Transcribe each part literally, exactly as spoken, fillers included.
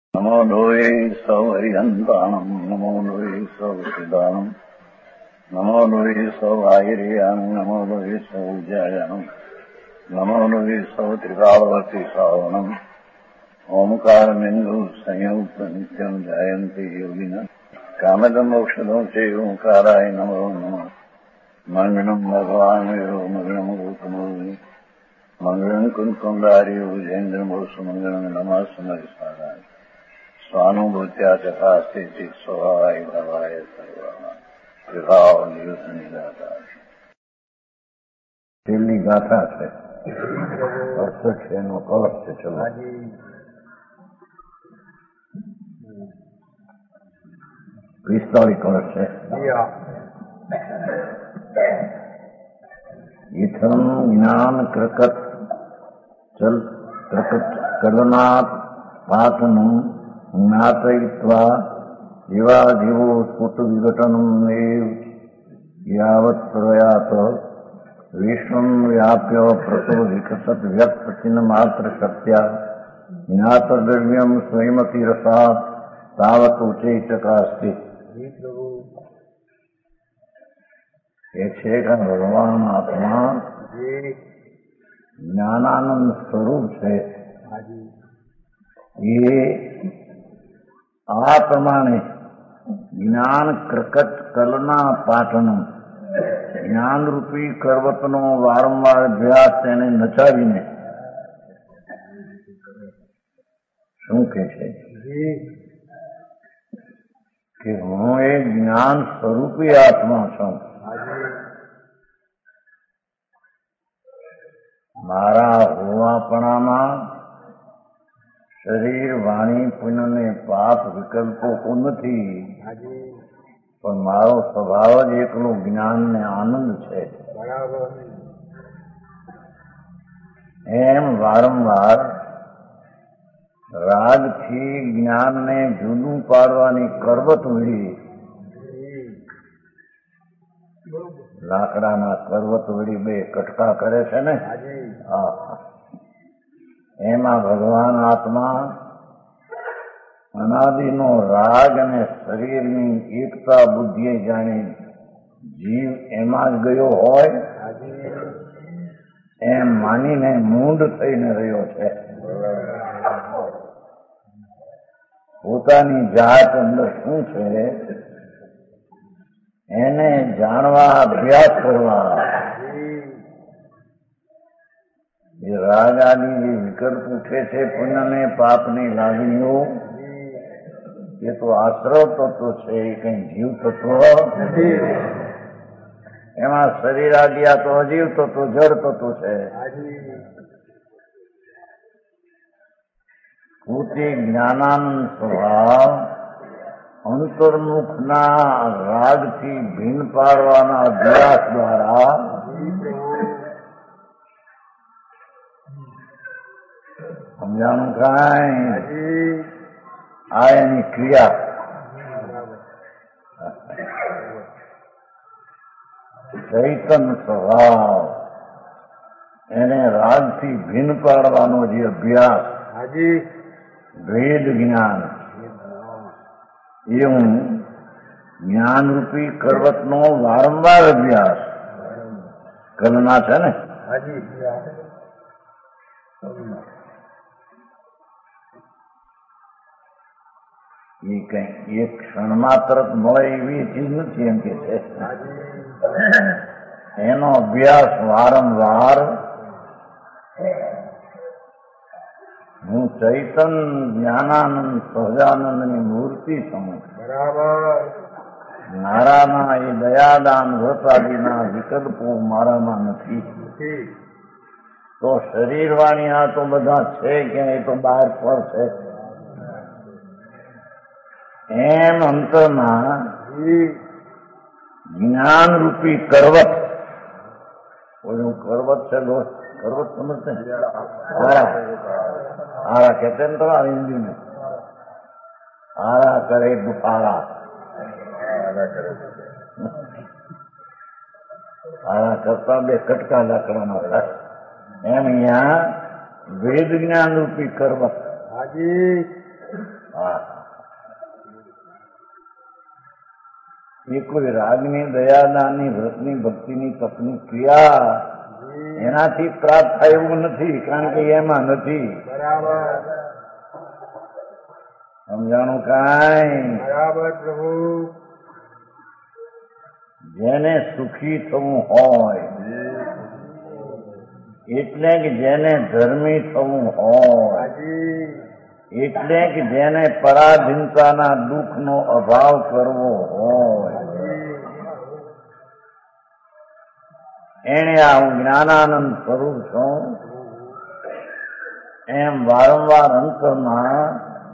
નમો લોહે સૌહરિહંતાણમ નમો લોહે સૌસિદાનમ નમો લોહે સૌઆયર્યાણમ નમો લોહે સૌજ્યાયાણમ નમો લોહે સૌત્રિકાવતી સાવનમ ઓમકારમિંદુ સંયુક્ત નિત્યમ જાયંતી યોગિના કામદમોક્ષદો છે ઓંકારાય નમો નમઃ મંગળમ ભગવાન મંગળમ ગૌતમો મંગળમ કુંકુંડારી વિજેન્દ્રમોષ મંગળમ નમઃ સમયસારાય સ્વાનુભૂત્યા ચકાસ્તે સ્વભાવાય ભવાય સર્વા વિભાવ નિયુદ્ધ નિરાધાર. છેલ્લી ગાથા છે, અડસઠ એનો કલશ છે. ચલો પિસ્તાળીસ કલશ છે. ઇથમ જ્ઞાન ક્રકટ ચલ ક્રકટ કલનાથ પાઠનું જ્ઞાતયિત્વા જીવાજીવો સ્ફુટ વિઘટનમ એવ યાવત પ્રયાત વિશ્વમ વ્યાપ્ય પ્રતો વિકસત વ્યક્ત ચિહ્ન માત્ર શક્ત્યા જ્ઞાતદ્રવ્યમ સ્વયમતી રસાત તાવત ઉચૈચકાસ્તિ. એ છે કે ભગવાન આત્મા જ્ઞાનાનંદ સ્વરૂપ છે. એ આ પ્રમાણે જ્ઞાન ક્રકટ કલના પાટનું જ્ઞાનરૂપી કરવતનો વારંવાર અભ્યાસ તેને નચાવીને શું કે છે કે હું એ જ્ઞાન સ્વરૂપી આત્મા છું. મારા હોવાપણામાં શરીર વાણી પુણ્ય પાપ વિકલ્પો નથી, પણ મારો સ્વભાવ જ એકલો જ્ઞાન ને આનંદ છે. એમ વારંવાર રાગથી જ્ઞાનને જુદું પાડવાની કરવત વળી, લાકડાના કરવત વળી બે કટકા કરે છે ને, હા, એમાં ભગવાન આત્મા અનાદિનો રાગ અને શરીરની એકતા બુદ્ધિએ જાણી જીવ એમાં જ ગયો હોય એમ માનીને મૂંડ થઈને રહ્યો છે. પોતાની જાત અંદર શું છે એને જાણવા અભ્યાસ કરવા. એ રાગ આદિ જે વિકલ્પ ઉઠે છે પુણ્ય ને પાપની લાગણીઓ, એ તો આશ્રવ તત્વ છે, એ કઈ જીવ તત્વ નથી. એમાં શરીર આદિ આ તો અજીવ તત્વ જળ તત્વ છે. પોતે જ્ઞાનાનંદ સ્વભાવ અંતર્મુખના રાગથી ભીન પાડવાના અભ્યાસ દ્વારા સમજાણું કાંઈ આ એની ક્રિયા. ચૈતન સ્વભાવ એને રાગથી ભીન પાડવાનો જે અભ્યાસ, ભેદ જ્ઞાન, એ હું જ્ઞાનરૂપી કરવતનો વારંવાર અભ્યાસ કલના છે ને, એ કઈ એક ક્ષણમાં તરત મળે એવી ચીજ નથી એમ કે છે. એનો અભ્યાસ વારંવાર હું ચૈતન જ્ઞાનાનંદ સહજાનંદની મૂર્તિ સમજ મારામાં એ દયાદાન વ્રતાદિના વિકલ્પો મારામાં નથી. તો શરીર વાણી આ તો બધા છે ક્યાં, એ તો બહાર પર છે. એમ અંતરમાં જ્ઞાનરૂપી કરવત, ઓલું કરવત છે, કરવત સમજते आरा कहते हैं तो हिंदी में आरा करे दुपारा, आरा करता बे कटका लाकડાના થાય. એમ અહીંયા વેદ જ્ઞાન રૂપી કરવત હા, એ કોઈ રાગની, દયાદાની, વ્રતની, ભક્તિની, તપની ક્રિયા એનાથી પ્રાપ્ત થાય એવું નથી, કારણ કે એમાં નથી. બરાબર સમજાણું કાંઈ? બરાબર પ્રભુ. જેને સુખી થવું હોય એટલે કે જેને ધર્મી થવું હોય હાજી એટલે કે જેને પરાધીનતાના દુઃખનો અભાવ કરવો હોય એને આ હું જ્ઞાનાનંદ સ્વરૂપ છું એમ વારંવાર અંતરમાં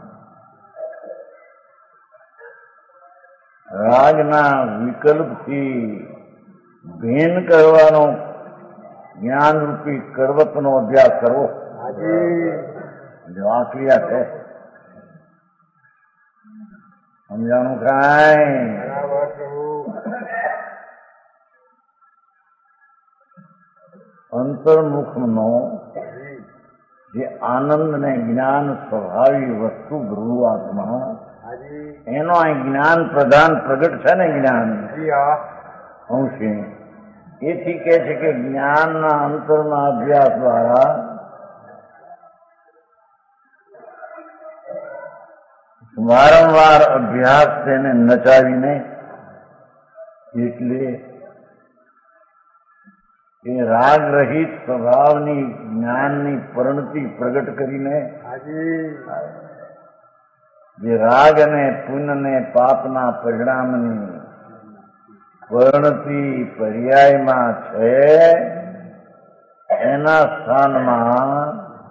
રાગના વિકલ્પથી ભિન્ન કરવાનો જ્ઞાનરૂપી કરવતનો અભ્યાસ કરવો. હાજી જો આ ક્રિયા છે. સમજાણું કાંઈ? બરાબર પ્રભુ. અંતર્મુખનો જે આનંદ ને જ્ઞાન સ્વભાવી વસ્તુ ગુરુઆત્મા હાજી એનો આ જ્ઞાન પ્રધાન પ્રગટ છે ને જ્ઞાન જી હા અંશે એથી કે છે કે જ્ઞાનના અંતરના અભ્યાસ દ્વારા વારંવાર અભ્યાસ તેને નચાવીને એટલે એ રાગ રહિત સ્વભાવની જ્ઞાનની પરિણતિ પ્રગટ કરીને હાજી જે રાગ અને પુણ્ય ને પાપના પરિણામની પરિણતિ પર્યાયમાં છે એના સ્થાનમાં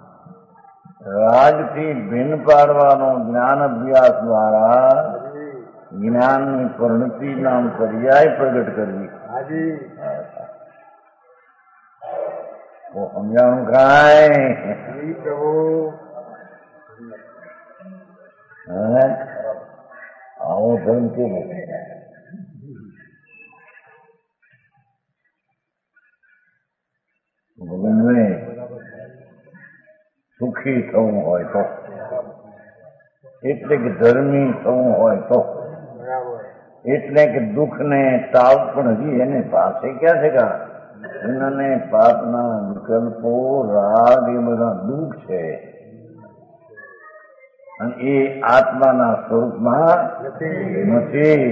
રાગથી ભિન્ન પાડવાનો જ્ઞાન અભ્યાસ દ્વારા જ્ઞાનની પરિણતિ નામ પર્યાય પ્રગટ કરવી. હાજી તો સમજાણું કાંઈ? જી પ્રભુ. હે આવો ધર્મ કેવો? ભગવાનને સુખી થવું હોય તો એટલે કે ધર્મી થવું હોય તો બરાબર એટલે કે દુઃખને તાવ પણ હજી એને પાસે ક્યાં છે કા એને પાપના વિકલ્પો રાગ એ બધા દુઃખ છે અને એ આત્માના સ્વરૂપમાં નથી.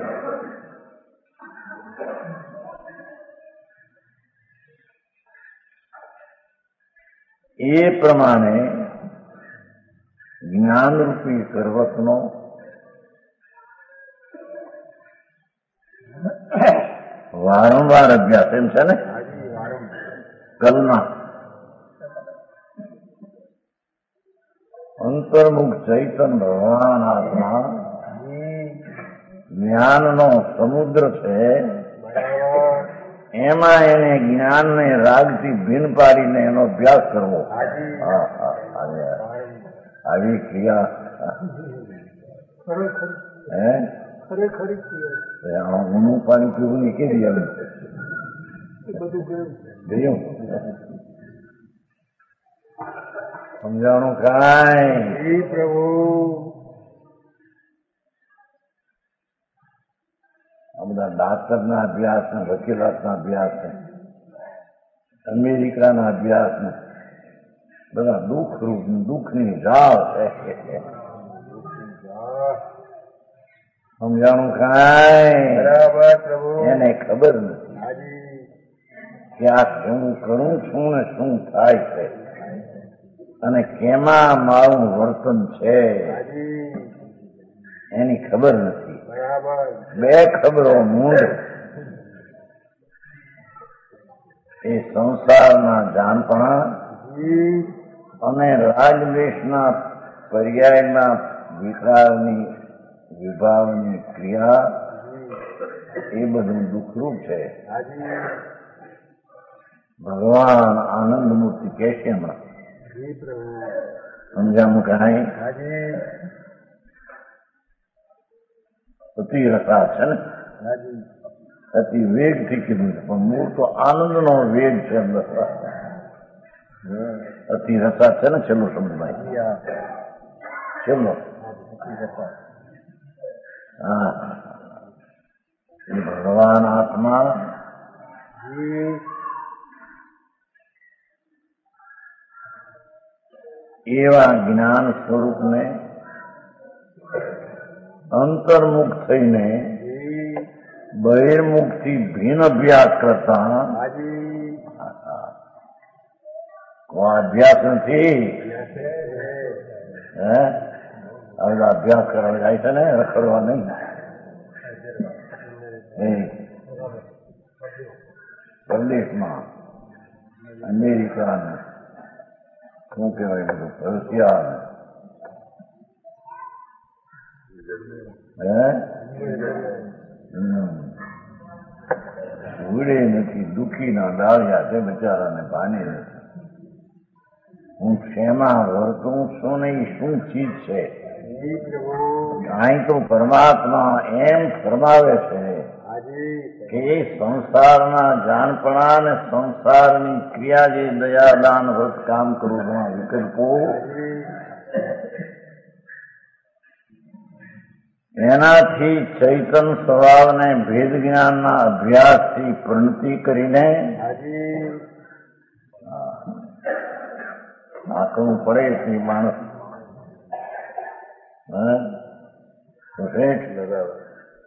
એ પ્રમાણે જ્ઞાનરૂપી સર્વસ્વનો વારંવાર અભ્યાસ એમ છે ને હાજી વારંવાર કલના અંતર્મુખ ચૈતન ભગવાન આત્મા જ્ઞાનનો સમુદ્ર છે. બરાબર એમાં એને જ્ઞાનને રાગથી ભિન્ન પાડીને એનો અભ્યાસ કરવો. હાજી હા હા આવી વારંવાર આવી ક્રિયા ખરેખર હે ખરેખરી ક્રિયા ઊનું પાણી પીવું નહીં કેવી આવે એ બધું ગયું ગયું સમજાણું કાંઈ? જી પ્રભુ. આ બધા ડાક્ટરના અભ્યાસ ને વકીલાતના અભ્યાસ ને અમેરિકાના અભ્યાસ ને બધા દુઃખ રૂપ દુઃખની જાળ છે. સમજાણું કાંઈ? બરાબર પ્રભુ. એને ખબર નથી હાજી કે આ શું કરું છું ને શું થાય છે અને કેમાં મારું વર્તન છે હાજી એની ખબર નથી. બરાબર બે ખબરો મૂળ એ સંસારના જાણપણા જી અને રાગદ્વેષના પર્યાયના વિકારની વિભાવની ક્રિયા એ બધું દુઃખરૂપ છે. હાજી ભગવાન આનંદ મૂર્તિ કહે છે હમણાં જી પ્રભુ. સમજાવું કાંઈ? હાજી અતિ રસા છે ને હાજી અતિ વેગથી કીધું છે પણ મૂળ તો આનંદનો વેગ છે અંદર. અતિ રસા છે ને છેલ્લો શબ્દભાઈ જી હા ચલો હા ભગવાન આત્મા જી એવા જ્ઞાન સ્વરૂપને અંતર્મુખ થઈને જી બહિર્મુખથી ભિન્ન અભ્યાસ કરતા હાજી કોઈ અભ્યાસ નથી હે હવે અભ્યાસ કરવા જાય છે ને રખડવા નહીં એ પ્રદેશમાં અમેરિકા શું કહેવાય બધું રશિયા હે ઉડે નથી દુઃખીના ડાળ્યા છે બચારાને ભાને નથી હું શેમાં વર્તું શું નહીં શું ચીજ છે જી પ્રભુ અહીં તો પરમાત્મા એમ ફરમાવે છે હાજી કે એ સંસારના જાણપણા અને સંસારની ક્રિયા જે દયાદાન વ્રત કામ કરવું વિકલ્પો હાજી એનાથી ચૈતન સ્વભાવને ભેદ જ્ઞાનના અભ્યાસથી પ્રણતિ કરીને હાજી આકરું પડે છે માણસ હે? તો શેઠ લગાવે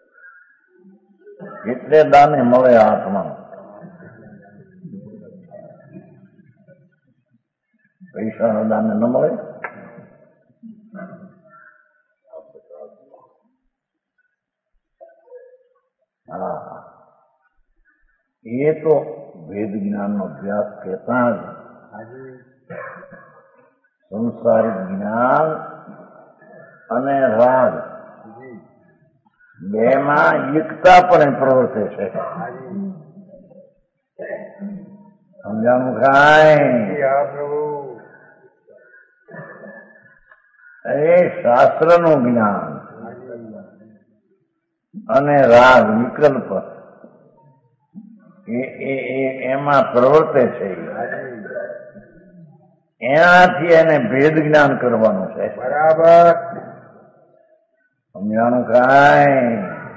એટલે દાને મળે આત્મા પૈસાના દાને ન મળે હા એ તો વેદ જ્ઞાનનો અભ્યાસ કહેતા જ હાજી સંસારિક જ્ઞાન અને રાગ જી બેમાં એકતા પણ પ્રવર્તે છે હાજી સમજાણું કાંઈ હા પ્રભુ એ શાસ્ત્રનું જ્ઞાન હાજી અને રાગ વિકલ્પ એ એ- એ- એમાં પ્રવર્તે છે હાજી એનાથી એને ભેદ જ્ઞાન કરવાનું છે બરાબર સમજાણું કાંઈ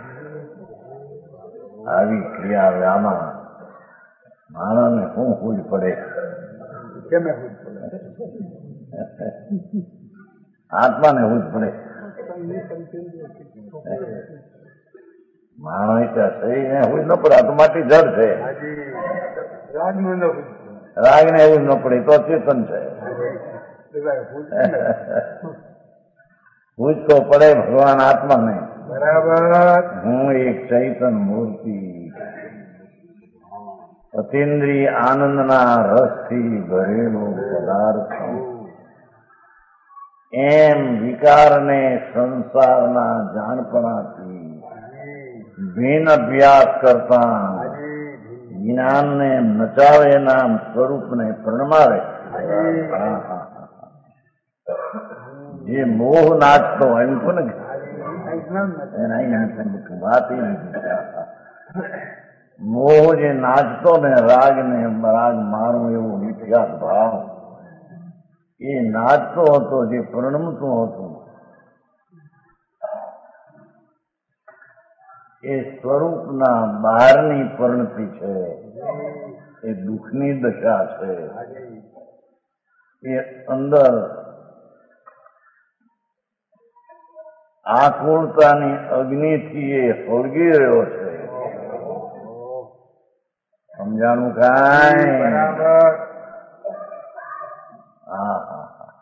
આવી ક્રિયા આવે આમાં માણસને શું હુજ પડે કેમ આત્માને હુજ પડે માણસ ત્યાં શરીરને હુજ ન પડે આ તો માટી જડ છે હાજી રાજનું ન રાગને એવું ન પડે તો ચેતન છે હુજ તો પડે ભગવાન આત્માને બરાબર હું એક ચૈતન મૂર્તિ અતિન્દ્રિય આનંદના રસથી ભરેલો પદાર્થ એમ વિકારને સંસારના જાણપણાથી ભિન્ન અભ્યાસ કરતા જ્ઞાનને નચાવે નામ સ્વરૂપને પ્રણમાવે હા, હા, હા. જે મોહ નાચતો એમ કોને એના અહીંયા વાત એ નથી મોહ જે નાચતો ને રાગ ને રાગ મારું એવું મિથ્યાત ભાવ એ નાચતો હતો જે પ્રણમતો હતો એ સ્વરૂપના બહારની પરિણતિ છે એ દુઃખની દશા છે એ અંદર આકુળતાની અગ્નિથી એ સળગી રહ્યો છે સમજાણું કાંઈ બરાબર હા હા હા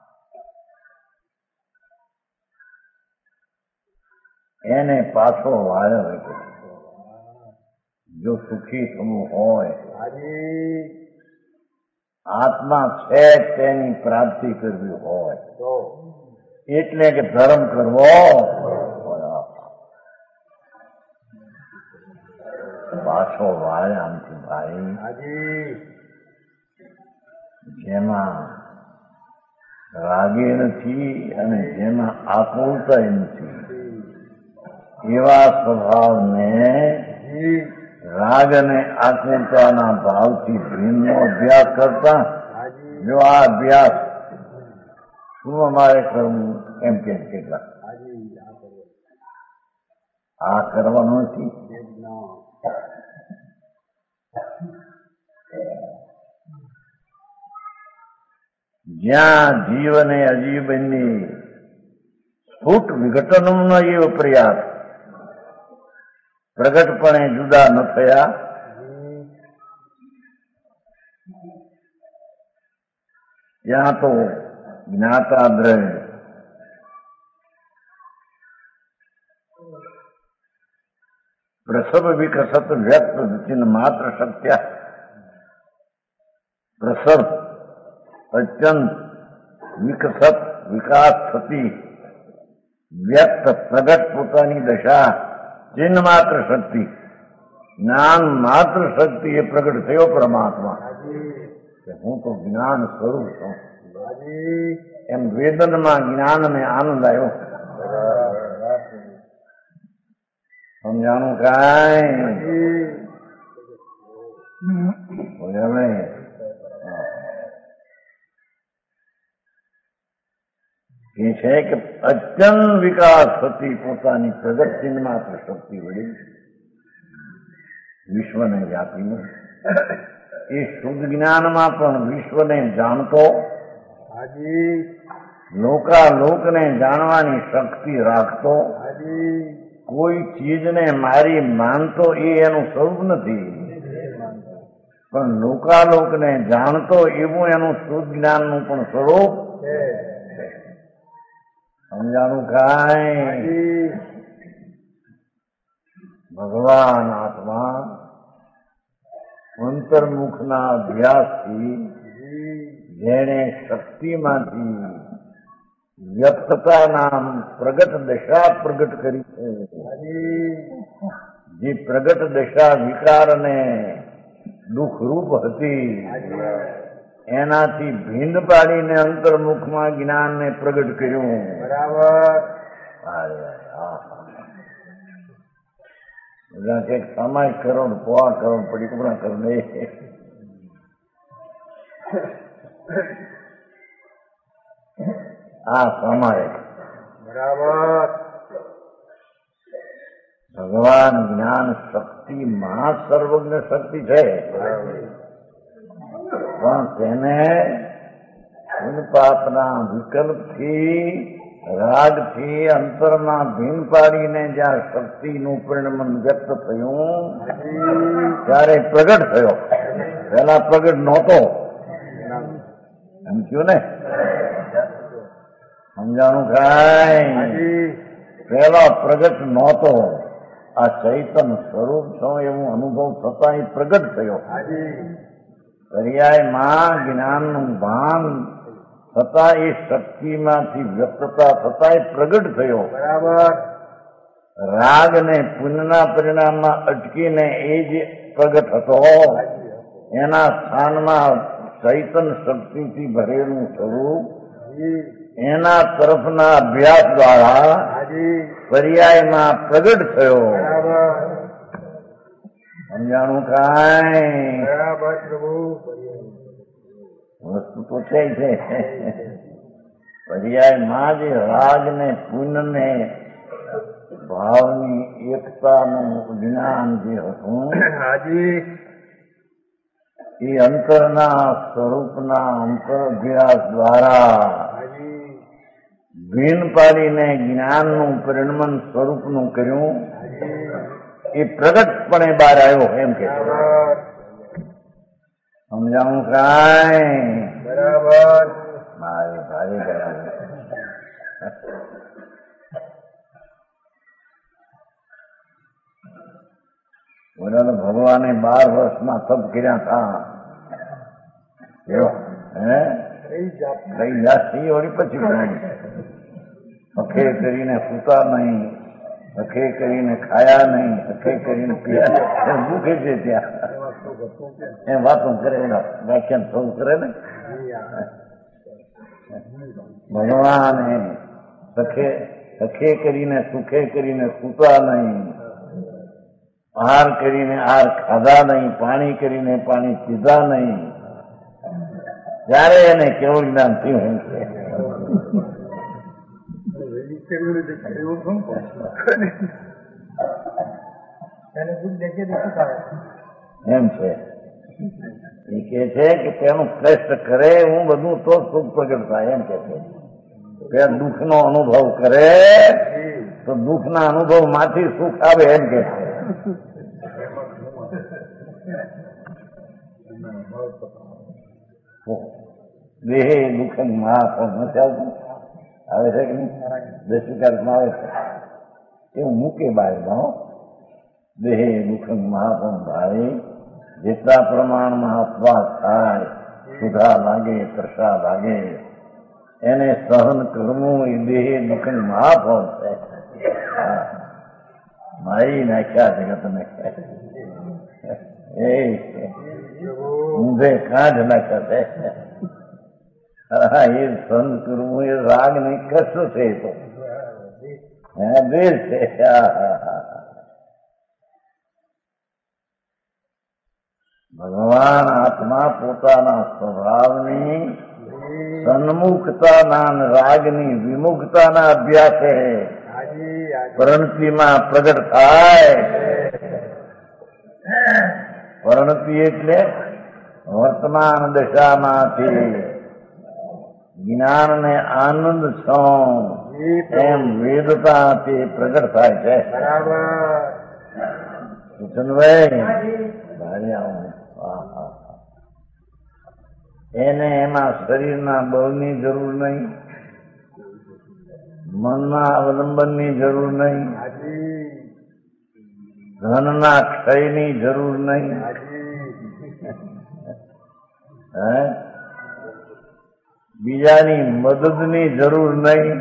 એને પાછો વાળ્યો હતો જો સુખી થવું હોય હાજી આત્મા છે તેની પ્રાપ્તિ કરવી હોય તો એટલે કે ધર્મ કરવો પાછો વાળે આમથી ભાઈ હાજી જેમાં રાગે નથી અને જેમાં આકુળતા નથી એવા સ્વભાવને જી રાગ અને આકુળતાના ભાવથી ભિન્નનો અભ્યાસ કરતા હાજી જો આ અભ્યાસ શું અમારે કરવું એમ કે કેટલા આ કરવાનું નથી. જ્યાં જીવ અને અજીવ બંને સ્ફુટ વિઘટનનો એવો પ્રયાસ પ્રગટપણે જુદા ન થયા ત્યાં તો જ્ઞાતા દ્રવ્ય પ્રસવ વિકસત વ્યક્ત ચિહ્ન માત્ર શક્ય પ્રસવ અત્યંત વિકસત વિકાસ થતી વ્યક્ત પ્રગટ પોતાની દશા ચિહ્ન માત્ર શક્તિ જ્ઞાન માત્ર શક્તિ એ પ્રગટ થયો પરમાત્મા કે હું તો જ્ઞાન સ્વરૂપ છું એમ વેદનમાં જ્ઞાનને આનંદ આવ્યો. સમજાણું કાંઈ કે છે કે અત્યંત વિકાસ થતી પોતાની પ્રગટ ચિહ્ન માત્ર શક્તિ વળી વિશ્વને વ્યાપીને એ શુદ્ધ જ્ઞાનમાં પણ વિશ્વને જાણતો લોકાલોકને જાણવાની શક્તિ રાખતો કોઈ ચીજને મારી માનતો એ એનું સ્વરૂપ નથી પણ લોકાલોકને જાણતો એવું એનું શુદ્ધ જ્ઞાનનું પણ સ્વરૂપ સમજાણું કાંઈ. ભગવાન આત્મા અંતર્મુખના અભ્યાસથી જેણે શક્તિમાંથી વ્યક્તતાના પ્રગટ દશા પ્રગટ કરી છે જે પ્રગટ દશા વિકાર અને દુઃખરૂપ હતી એનાથી ભીંડ પાડીને અંતર્મુખમાં જ્ઞાનને પ્રગટ કર્યું. બરાબર. બધા કંઈક સામાયિક કરોડ પોવા કરોડ પડી કપડા કરોડ આ સામાયિક. બરાબર. ભગવાન જ્ઞાન શક્તિ મહા સર્વજ્ઞ શક્તિ છે પણ તેને પાપના વિકલ્પથી રાગથી અંતરમાં ભીન પાડીને જ્યાં શક્તિનું પરિણમન વ્યક્ત થયું ત્યારે પ્રગટ થયો. પેલા પ્રગટ નહોતો એમ થયું ને. સમજાણું કાંઈ. પેલા પ્રગટ નહોતો આ ચૈતન સ્વરૂપ છો એવું અનુભવ થતા એ પ્રગટ થયો. પર્યાયમાં જ્ઞાનનું ભાન થતા એ શક્તિમાંથી વ્યક્તતા થતા એ પ્રગટ થયો. બરાબર. રાગ ને પુણ્યના પરિણામમાં અટકીને એ જ પ્રગટ હતો એના સ્થાનમાં ચૈતન શક્તિથી ભરેલું સ્વરૂપ એના તરફના અભ્યાસ દ્વારા પર્યાયમાં પ્રગટ થયો. સમજાણું કાંઈ. વસ્તુ તો છે છે પર્યાયમાં જે રાગ ને પુણ્ય ને ભાવની એકતાનું જ્ઞાન જે હતું એ અંતરના સ્વરૂપના અંતર અભ્યાસ દ્વારા ભીન પાડીને જ્ઞાનનું પરિણમન સ્વરૂપનું કર્યું એ પ્રગટપણે બહાર આવ્યો એમ કે સમજાવું કાંઈ. બરાબર. મારે ભારે બરાબર. બોલો ભગવાને બાર વર્ષમાં તપ કર્યા હતા હે કઈ જાતિ વળી પછી અખે કરીને સૂતા નહીં, અખે કરીને ખાયા નહીં, અખે કરીને પીયા ભૂખે છે ત્યાં એ વાતો કરે વ્યાખ્યાન થવું કરે ને. ભગવાને સખે સખે કરીને સુખે કરીને સૂતા નહીં, આહાર કરીને આહાર ખાધા નહીં, પાણી કરીને પાણી પીધા નહીં. ત્યારે એને કેવું જ્ઞાન થયું છે એમ છે એ કે છે કે તેનું કષ્ટ કરે હું બધું તો સુખ પ્રગટ થાય એમ કે છે તે દુઃખનો અનુભવ કરે તો દુઃખના અનુભવ માંથી સુખ આવે એમ કે છે. દેહે દુઃખ મહાપણ નથી આવતું આવે છે કે નહીં દશિકારમાં આવે છે એવું મૂકે બાળમાં દેહે દુઃખ મહાપણ ભાવે જેટલા પ્રમાણમાં અપવાદ થાય સુધા લાગે તરસા લાગે એને સહન કરવું એ દેહે દુઃખ મહાપણ છે. મારી નાખ્યા જગતને એ ઊંધે કાઢ નાખ્યા છે. હા એ સહન કરવું એ રાગ નહીં કષ્ટ છે. તો હા દ્વેષ છે. ભગવાન આત્મા પોતાના સ્વભાવની સન્મુખતાના રાગની વિમુખતાના અભ્યાસે પરણતિમાં પ્રગટ થાય. પરણતિ એટલે વર્તમાન દશામાંથી જ્ઞાનને આનંદ છો એમ વેદતાથી પ્રગટ થાય છે. કિશનભાઈ એને એમાં શરીરના બળની જરૂર નહીં, મનના અવલંબનની જરૂર નહીં, ધનના ક્ષયની જરૂર નહીં, હે બીજાની મદદની જરૂર નહીં.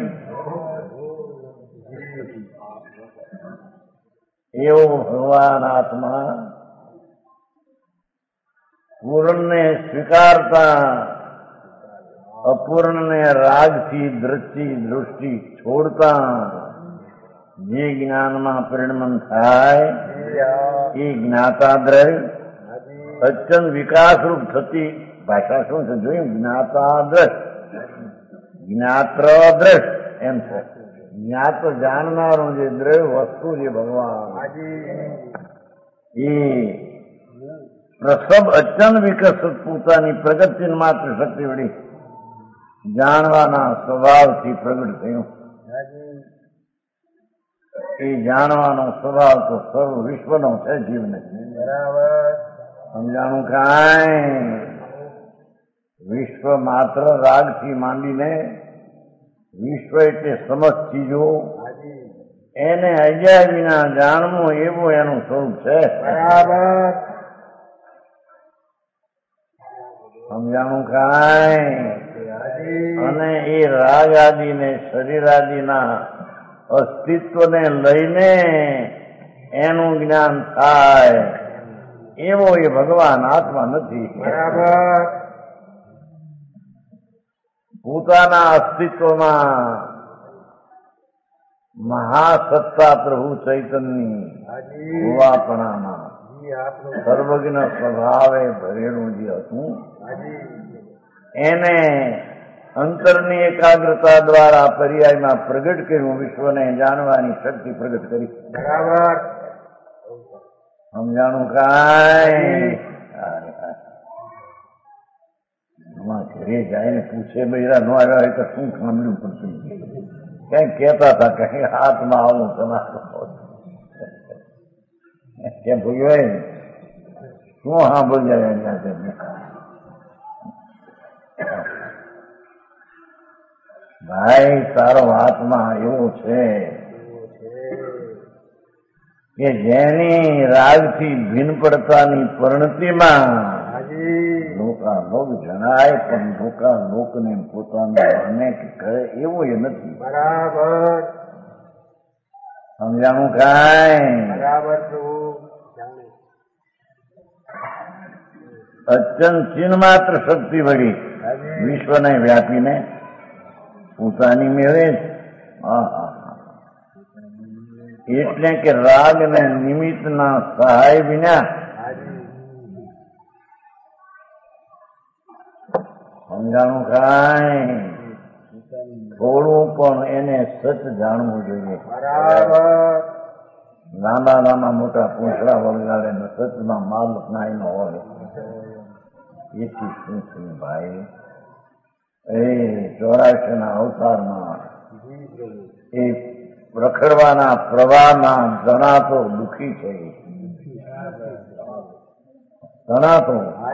એવો ભગવાન આત્મા પૂર્ણને સ્વીકારતા અપૂર્ણને રાગથી દ્રષ્ટિ દૃષ્ટિ છોડતા જે જ્ઞાનમાં પરિણમન થાય એ જ્ઞાતા દ્રવ્ય અત્યંત વિકાસરૂપ થતી ભાષા શું છે જોયું? જ્ઞાતા દ્રષ્ટ જ્ઞાત્ર દ્રષ્ટ એમ છે. જ્ઞાત જાણનારું જે દ્રવ્ય વસ્તુ જે ભગવાન એ પ્રસબ અત્યંત વિકસિત પોતાની પ્રગતિ માત્ર શક્તિ વળી જાણવાના સ્વભાવથી પ્રગટ થયું. એ જાણવાનો સ્વભાવ તો સર્વ વિશ્વનો છે જીવને. સમજાણું કાંઈ વિશ્વ માત્ર રાગથી માંડીને વિશ્વ એટલે સમજ ચીજો એને અજ્ઞા વિના જાણવું એવું એનું સ્વરૂપ છે. બરાબર સમજાણું કાંઈ. અને એ રાગ આદિ ને શરીર આદિના અસ્તિત્વને લઈને એનું જ્ઞાન થાય એવો એ ભગવાન આત્મા નથી. બરાબર પોતાના અસ્તિત્વમાં મહાસત્તા પ્રભુ ચૈતન્યની હોવાપણામાં સર્વજ્ઞ સ્વભાવે ભરેલું જે હતું એને અંતરની એકાગ્રતા દ્વારા પર્યાયમાં પ્રગટ કર્યું. વિશ્વને જાણવાની શક્તિ પ્રગટ કરી. બરાબર સમજાણું કાંઈ. ઘરે જાય પૂછે બૈરા નો આવ્યા હોય તો શું સાંભળ્યું પડતું? કઈ કહેતા હતા કઈ હાથમાં આવું તમારો કેમ ભૂલ્યો શું સાંભળી જાય અહીંયા? ભાઈ તારો આત્મા એવો છે કે જેની રાગથી ભીન પડતાની પરિણતિમાં લોકાલોક જણાય પણ લોકાલોકને પોતાનું અનેક કહે એવું એ નથી. બરાબર સમજાણું કાંઈ. બરાબર અત્યંત ચિન્હ માત્ર શક્તિ વળી વિશ્વને વ્યાપીને પોતાની મેળે એટલે કે રાગ ને નિમિત્તના સહાય વિના સમજાણું કાંઈ થોડું પણ એને સચ જાણવું જોઈએ. બરાબર. નાના નાના મોટા પૂંછડા વળગાડે ને સચમાં માલ નાય ન હોય એથી શું થયું ભાઈ? એ ચોરાશીના અવતારમાં એ રખડવાના પ્રવાહના જણા તો દુઃખી છે. જણા તો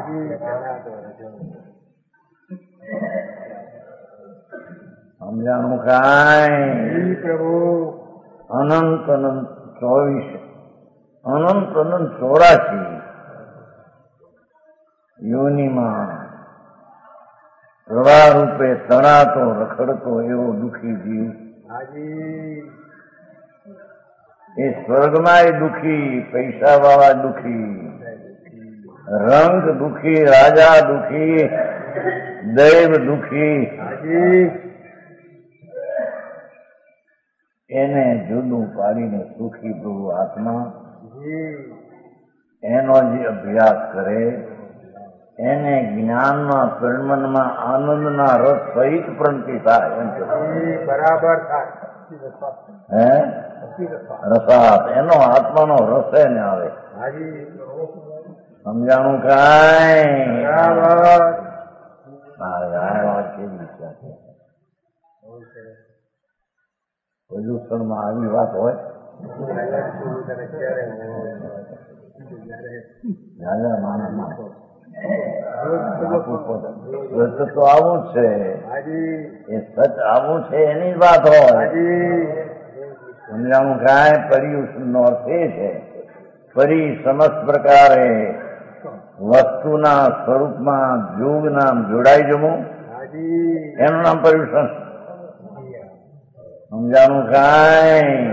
સમજાણું કાંઈ? પ્રભુ અનંત અનંત ચોવીસ અનંત અનંત ચોરાશી યોનિમાં પ્રવાહ રૂપે તણાતો રખડતો એવો દુઃખી જીવ એ સ્વર્ગમાં દુઃખી, પૈસા વાળા દુઃખી, રંગ દુઃખી, રાજા દુઃખી, દૈવ દુઃખી, એને જુદું પાડીને સુખી પ્રભુ આત્મા એનો જે અભ્યાસ કરે એને જ્ઞાનમાં પ્રણમનમાં આનંદના રસ સહિત પ્રણતિ થાય. એમ બરાબર હે રસાત એનો આત્માનો રસ એને આવે. સમજાણું કાંઈ? કેવી ઈચ્છા છે પ્રદૂષણમાં આવી વાત હોય? દાદા માણસ સચ તો આવું છે, એ સચ આવું છે એની વાત હોય. સમજાણું કાંઈ? પર્યુષણ નો અર્થ એ છે પરી સમસ્ત પ્રકારે વસ્તુના સ્વરૂપમાં જોગ નામ જોડાઈ જવું એનું નામ પર્યુષણ. સમજાણું કાંઈ?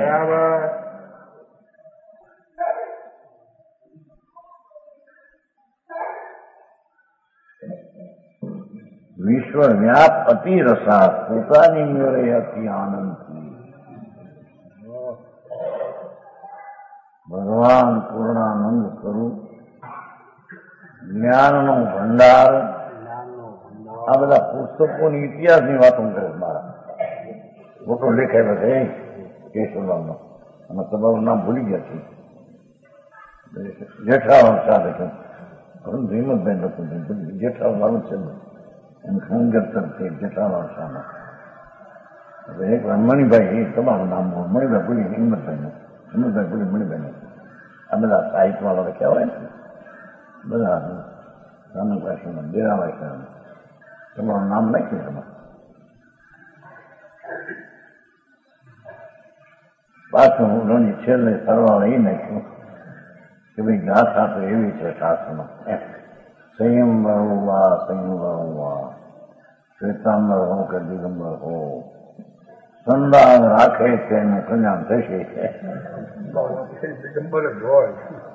વિશ્વ વ્યાપ અતિ રસાત પોતાની મેળે અતિ આનંદથી ભગવાન પૂર્ણાનંદ સ્વરૂપ જ્ઞાનનો ભંડાર. આ બધા પુસ્તકોની ઇતિહાસની વાતો કરે મારા મોટો લેખાય બધે કેશવલાલનો અને તમારું નામ ભૂલી ગયા છે. જેઠાલાલ શાહ લખ્યું હિંમતભાઈ લખું જેઠાલાલ છે એમ ખંગર તરફથી જેઠાલાલ શાહનો. એક મણિભાઈ એ તમારું નામ મણિભાઈ ભૂલી હિંમતભાઈનું હિંમતભાઈ ભૂલી મણિભાઈનું. આ બધા સાહિત્યવાળા લખ્યા હોય ને બધા રામભાઈ દેરાભાઈ શાહ તમારું નામ નાખ્યું તમારે. પાછું હું રોની છેલ્લે સરવાળે એ નાખ્યું કે ભાઈ ગાથા તો એવી છે શાસ્ત્રમાં સંયમ હોવા સંયમ હોવા શ્વેતાંબર હો કે દિગંબર હો સંદાન રાખે છે એનું કલ્યાણ થશે. દિગંબર જ હોય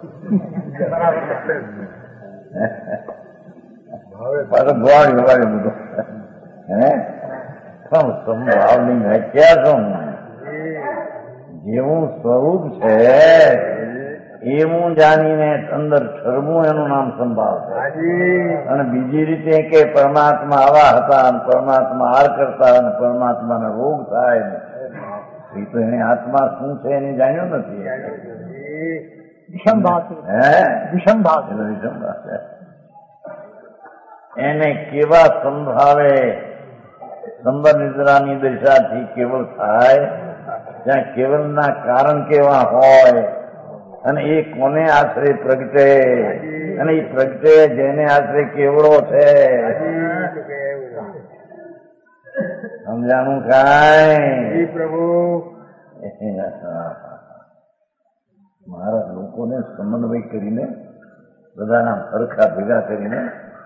પાછો ગોળ ગવાડે બધું હે પણ સંભાવની હત્યા શું જેવું સ્વરૂપ છે એવું જાણીને અંદર ઠરવું એનું નામ સંભાવ છે. અને બીજી રીતે કે પરમાત્મા આવા હતા અને પરમાત્મા આર કરતા અને પરમાત્માને રોગ થાય ને એ તો એને આત્મા શું છે એને જાણ્યું નથી. હે વિષમભાવ વિષમભાવ એને કેવા સંભાવે સંબર નિદ્રાની દશાથી કેવળ થાય જ્યાં કેવલના કારણ કેવા હોય અને એ કોને આશરે પ્રગટે અને એ પ્રગટે જેને આશરે કેવડો છે. સમજાણું કાંઈ? પ્રભુ મારા લોકોને સમન્વય કરીને બધાના સરખા ભેગા કરીને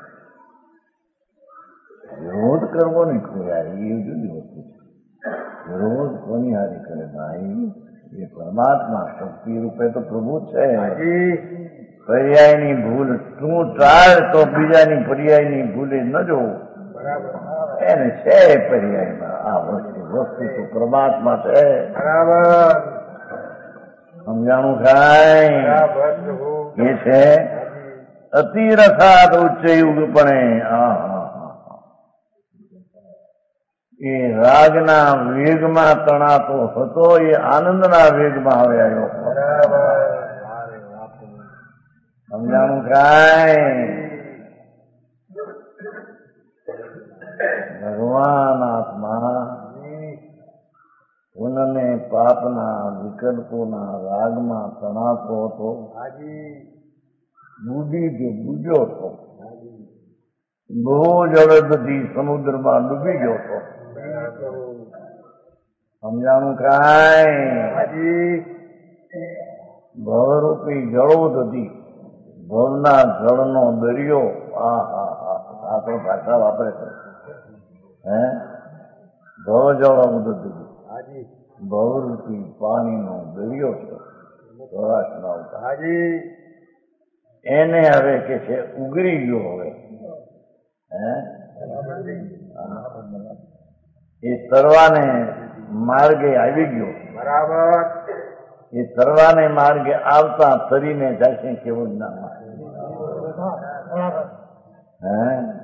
વિરોધ કરવો નહીં કોઈ એ જુદી વસ્તુ છે. વિરોધ કોની હારી કરે ભાઈ? એ પરમાત્મા શક્તિ રૂપે તો પ્રભુ છે. પર્યાયની ભૂલ તું ટાળ તો બીજાની પર્યાયની ભૂલે ન જોવું એને છે પર્યાયમાં આ વસ્તુ વસ્તુ તો પરમાત્મા છે. સમજાણું કાંઈ? એ છે અતિ રસાદ ઉચ્ચ યુગ પણ એ રાગના વેગમાં તણાતો હતો એ આનંદના વેગમાં હવે આવ્યો. સમજાણું કાંઈ? ભગવાન આત્મા પુનઃને પાપના વિકલ્પોના રાગમાં તણાતો હતો. બુદ્ધિ જે બુજ્યો હતો, બહુ જળદથી સમુદ્રમાં ડૂબી ગયો હતો. સમજાણું કાંઈ? ભવરૂપી જળો હતી, ભવના જળનો દરિયો. આ હા હા આ તો ભાષા વાપરે છે. હે ભવ જળ ઉદતી, ભવરૂપી પાણીનો દરિયો છે સૌરાષ્ટ્રમાં આવતા. એને હવે કે છે ઉગરી ગયો. હવે હે એ તરવાને માર્ગે આવી ગયો. બરાબર. એ તરવાને માર્ગે આવતા તરીને જશે કેવું જ્ઞાનમાં. હે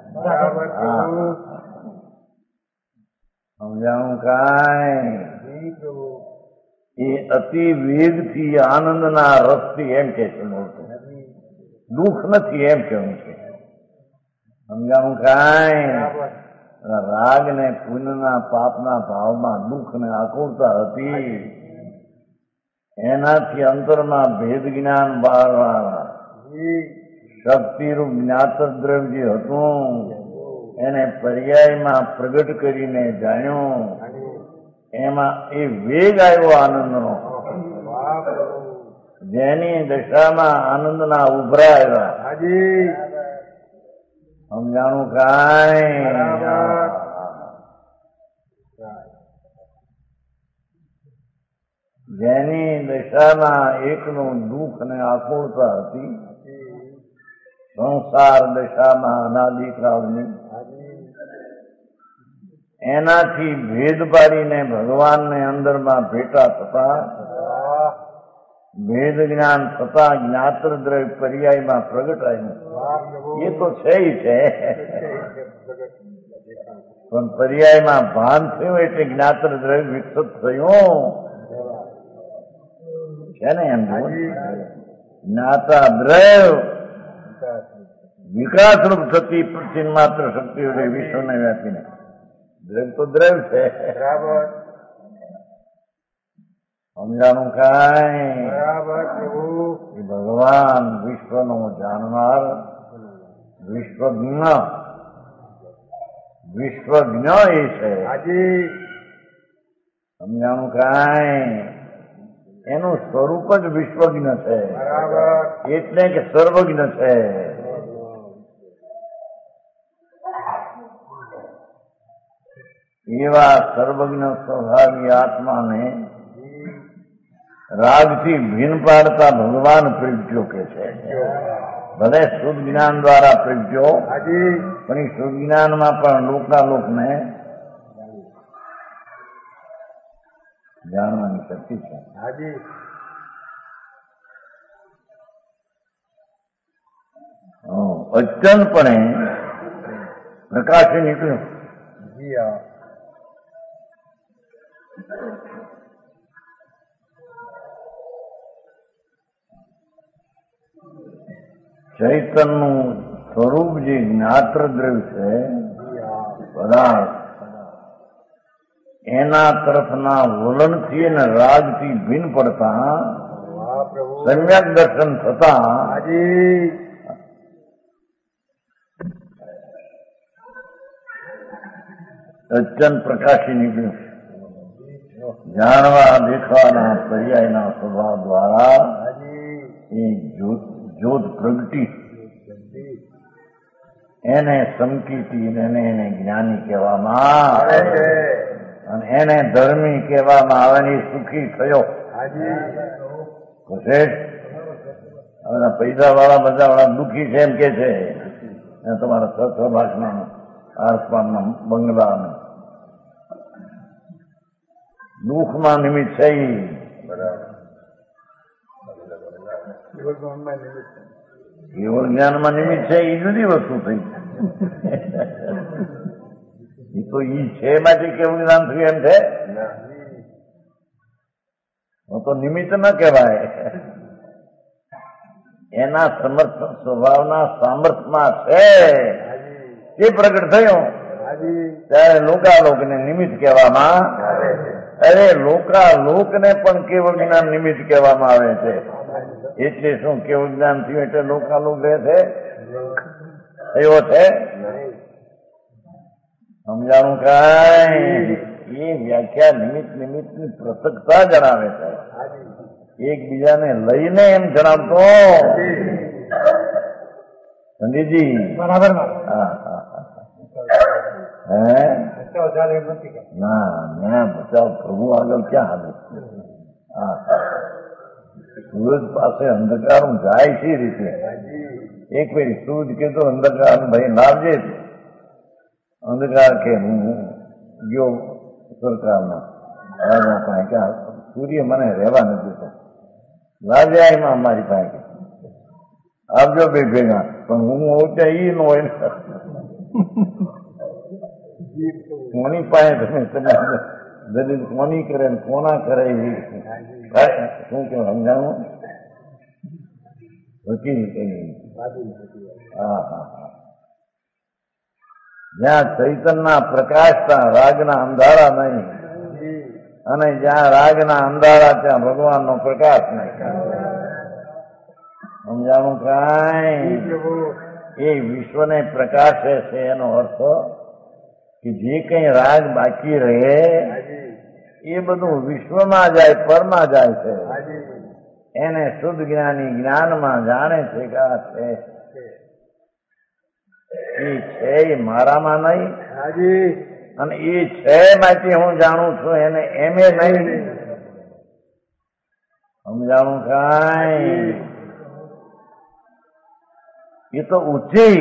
સમજાણું કાંઈ? એ અતિ વેગથી આનંદના રસથી એમ કે છે મોટું દુઃખ નથી એમ કેવું છે. સમજાણું કાંઈ? રાગ ને પુણ્યના પાપના ભાવમાં દુઃખ ને આકુરતા હતી. એનાથી અંતરમાં ભેદ જ્ઞાન બહાર શક્તિરૂપ જ્ઞાતર દ્રવ્ય જે હતું એને પર્યાયમાં પ્રગટ કરીને જાણ્યું. એમાં એ વેગ આવ્યો આનંદનો, જેની દશામાં આનંદના ઉભરા આવ્યા. સમજાણું કાંઈ? જેની દશામાં એકનું દુઃખ ને આકુળતા હતી, સંસાર દશામાં અનાદિકાળની, એનાથી ભેદ પાડીને ભગવાનને અંદરમાં ભેટા થતા, ભેદ જ્ઞાન થતા જ્ઞાતર દ્રવ્ય પર્યાયમાં પ્રગટાયું. એ તો છે છે પણ પર્યાયમાં ભાન થયું એટલે જ્ઞાતર દ્રવ્ય વિકસિત થયું છે ને. એમ જ્ઞાતા દ્રવ્ય વિકાસ રૂપ થતી પ્રચિન માત્ર શક્તિઓ વિશ્વને વ્યાપીને દ્રવ્ય તો દ્રવ્ય છે. સમજાણું કાંઈ? ભગવાન વિશ્વનો જાણનાર વિશ્વજ્ઞ વિશ્વજ્ઞ એ છે. સમજાણું કાંઈ? એનું સ્વરૂપ જ વિશ્વજ્ઞ છે, એટલે કે સર્વજ્ઞ છે. એવા સર્વજ્ઞ સ્વભાવી આત્માને રાગથી ભીન પાડતા ભગવાન પ્રગટ્યો કે છે. ભલે શુદ્ધ જ્ઞાન દ્વારા પ્રગટ્યો, પણ એ શુદ્ધ જ્ઞાનમાં પણ લોકના લોકને જાણવાની શક્તિ છે. અચનપણે પ્રકાશી નીકળ્યું. ચૈતનનું સ્વરૂપ જે જ્ઞાત્ર દ્રવ્ય છે પદાર્થ, એના તરફના વલણથી અને રાગથી ભિન્ન પડતા સમ્યક દર્શન થતા અચન પ્રકાશી નીકળ્યું. જાણવા દેખવાના પર્યાયના સ્વભાવ દ્વારા એ જ્યોત જ્યોત પ્રગટી, એને સમકીતી એને એને જ્ઞાની કહેવામાં આવે અને એને ધર્મી કહેવામાં આવે ને સુખી થયો. પૈસા વાળા બધા વાળા દુઃખી છે એમ કે છે તમારા સહભાષમાં આસપાસના બંગલા દુઃખમાં નિમિત્ત છે. કેવળ જ્ઞાનમાં નિમિત્ત છે એ જુદી વસ્તુ થઈ. એ તો ઈ છે માંથી કેવું જ્ઞાન થયું એમ છે? હું તો નિમિત્ત ન કહેવાય. એના સમર્થ સ્વભાવના સામર્થમાં છે એ પ્રગટ થયું ત્યારે લોકાલોકને નિમિત્ત કહેવામાં. અરે લોકાલોકને પણ કેવળ જ્ઞાન નિમિત્ત કહેવામાં આવે છે. એટલે શું કેવળ જ્ઞાન થયું એટલે લોકાલોક રહે છે? એવો છે? સમજાણું કાંઈ? એ વ્યાખ્યા નિમિત્ત નિમિત્તની પૃથકતા જણાવે છે. એકબીજાને લઈને એમ જણાવતો. પંડિતજી બરાબર. હા હા હે ના ના બચાવ પ્રભુ આગળ ક્યાં હાલે? હા સૂરજ પાસે અંધકાર જાય છે રીતે. એક પેલી સૂરજ કીધું અંધકાર ભાઈ લાવજે. અંધકાર કે હું ગયો સરકારમાં રાજા પાસે કે સૂર્ય મને રહેવા નથી દેતો. રાજા એમાં અમારી પાસે આપજો બે ભેગા પણ હું ઓછા ઈ ન હોય. કોની પાસે તમે તમે દલીલ કોની કરે ને કોના કરે શું કેવું સમજાવું? વકીલ કઈ. હા હા હા જ્યાં ચૈતનના પ્રકાશતા રાગના અંધારા નહીં અને જ્યાં રાગના અંધારા ત્યાં ભગવાનનો પ્રકાશ નહીં. સમજાણું કાંઈ? એ વિશ્વને પ્રકાશે છે એનો અર્થ કે જે કઈ રાગ બાકી રહે એ બધું વિશ્વમાં જાય, પરમાં જાય છે. એને શુદ્ધ જ્ઞાની જ્ઞાનમાં જાણે છે કે આ છે એ છે એ મારામાં નહીં અને એ છે માંથી હું જાણું છું એને એમે નહીં. સમજાણું કાંઈ? એ તો ઊંચી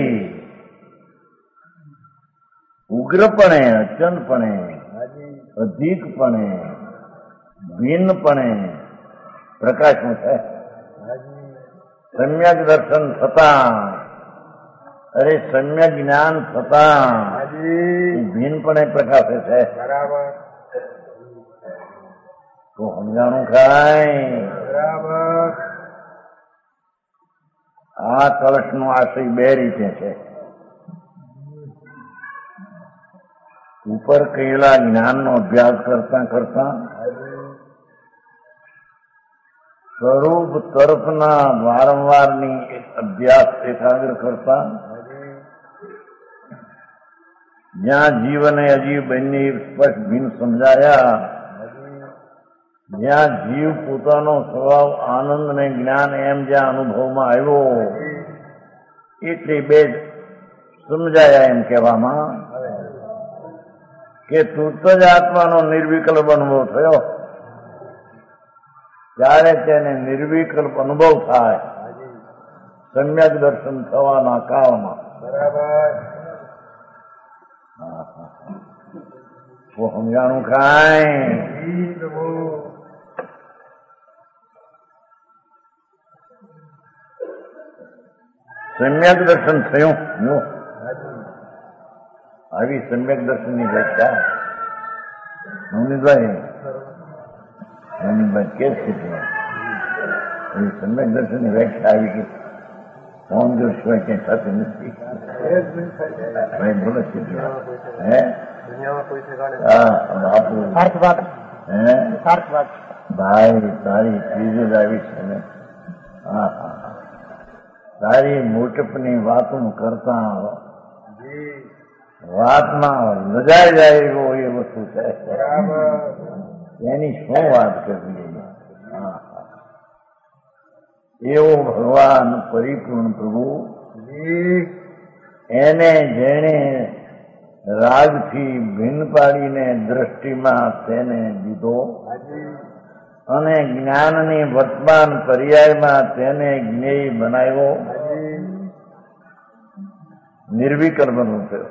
ઉગ્રપણે, અચંતપણે, અધિકપણે, ભિન્નપણે પ્રકાશનું છે. સમ્યક દર્શન થતા, અરે સમ્યક જ્ઞાન થતા ભિન્નપણે પ્રકાશે છે. તો સમજાણું કાંઈ? આ કળશનો આશય બે રીતે છે. ઉપર કહેલા જ્ઞાનનો અભ્યાસ કરતા કરતા સ્વરૂપ તરફના વારંવારની અભ્યાસ એકાગ્ર કરતા જ્યાં જીવ અને અજીવ બંને સ્પષ્ટ ભિન્ન સમજાયા, જ્યાં જીવ પોતાનો સ્વભાવ આનંદ ને જ્ઞાન એમ જ્યાં અનુભવમાં આવ્યો એટલે બે સમજાયા એમ કહેવામાં કે તુર્ત જ આત્માનો નિર્વિકલ્પ અનુભવ થયો. ત્યારે તેને નિર્વિકલ્પ અનુભવ થાય સમ્યક દર્શન થવાના કાળમાં. તો સમજાણું કાંઈ? સમ્યક દર્શન થયું. આવી સમ્યક દર્શનની વ્યાખ્યા નવનીતભાઈ નવનીતભાઈ કે છે એવી સમ્યક દર્શનની વ્યાખ્યા આવી કે ફોન જો સિવાય ક્યાંય થતી નથી. ભાઈ બોલે છે હે હા બાપુ હે ભાઈ તારી ચીજ જ આવી છે ને. હા હા તારી મોટપની વાતો કરતા વાતમાં લજાઈ જાય એવો એ વસ્તુ છે. એની શું વાત કરવી? એવો ભગવાન પરિપૂર્ણ પ્રભુ એને જેણે રાગથી ભિન્ન પાડીને દ્રષ્ટિમાં તેને દીધો અને જ્ઞાનની વર્તમાન પર્યાયમાં તેને જ્ઞેય બનાવ્યો, નિર્વિકલ્પનું થયો.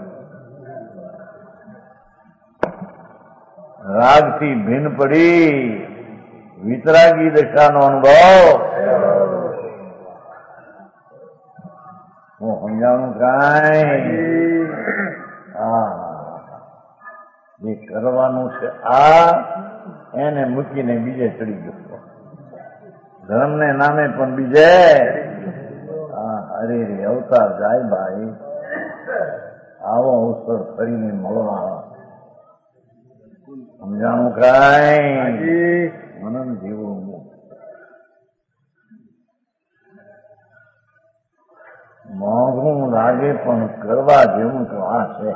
રાગથી ભિન્ન પડી વિતરાગી દશાનો અનુભવ. હું સમજાણું કાંઈ? હા જે કરવાનું છે આ એને મૂકીને બીજે ચડી ગયો. ધર્મને નામે પણ બીજે હા અરે રે અવતાર જાય ભાઈ. આવો અવસર ફરીને મળવા સમજાણું કાંઈ મનન જેવું મોંઘું લાગે પણ કરવા જેવું તો આ છે.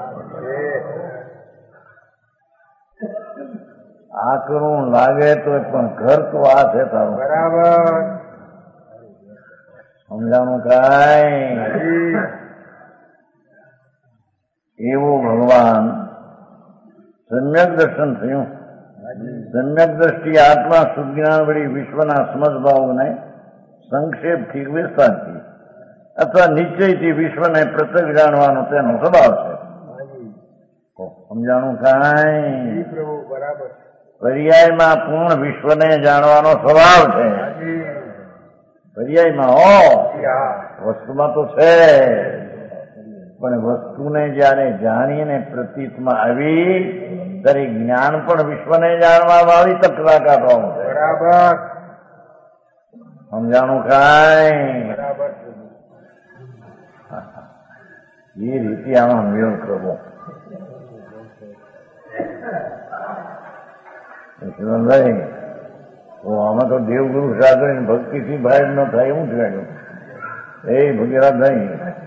આ કરવું લાગે તો પણ ઘર તો આ છે તારું. બરાબર. સમજાણું કાંઈ એવું ભગવાન સમ્યક દર્શન થયું. સમ્યક દ્રષ્ટિ આત્મા સુજ્ઞાન વળી વિશ્વના સમજભાવને સંક્ષેપથી વિસ્તારથી અથવા નિશ્ચયથી વિશ્વને પ્રત્યક્ષ જાણવાનો તેનો સ્વભાવ છે. સમજાણું કાંઈ બરાબર. પર્યાયમાં પૂર્ણ વિશ્વને જાણવાનો સ્વભાવ છે. પર્યાયમાં હો વસ્તુમાં તો છે પણ વસ્તુને જયારે જાણીને પ્રતીતમાં આવી ત્યારે જ્ઞાન પણ વિશ્વને જાણવામાં આવી તકલા કાઢવાનું છે. બરાબર. સમજાણું કાંઈ બરાબર. એ રીતે આમાં મેળ કરવો. ભાઈ તો આમાં તો દેવગુરુ સાધન ભક્તિથી ભાઈ ન થાય એવું થયું. એ ભગીરા નહીં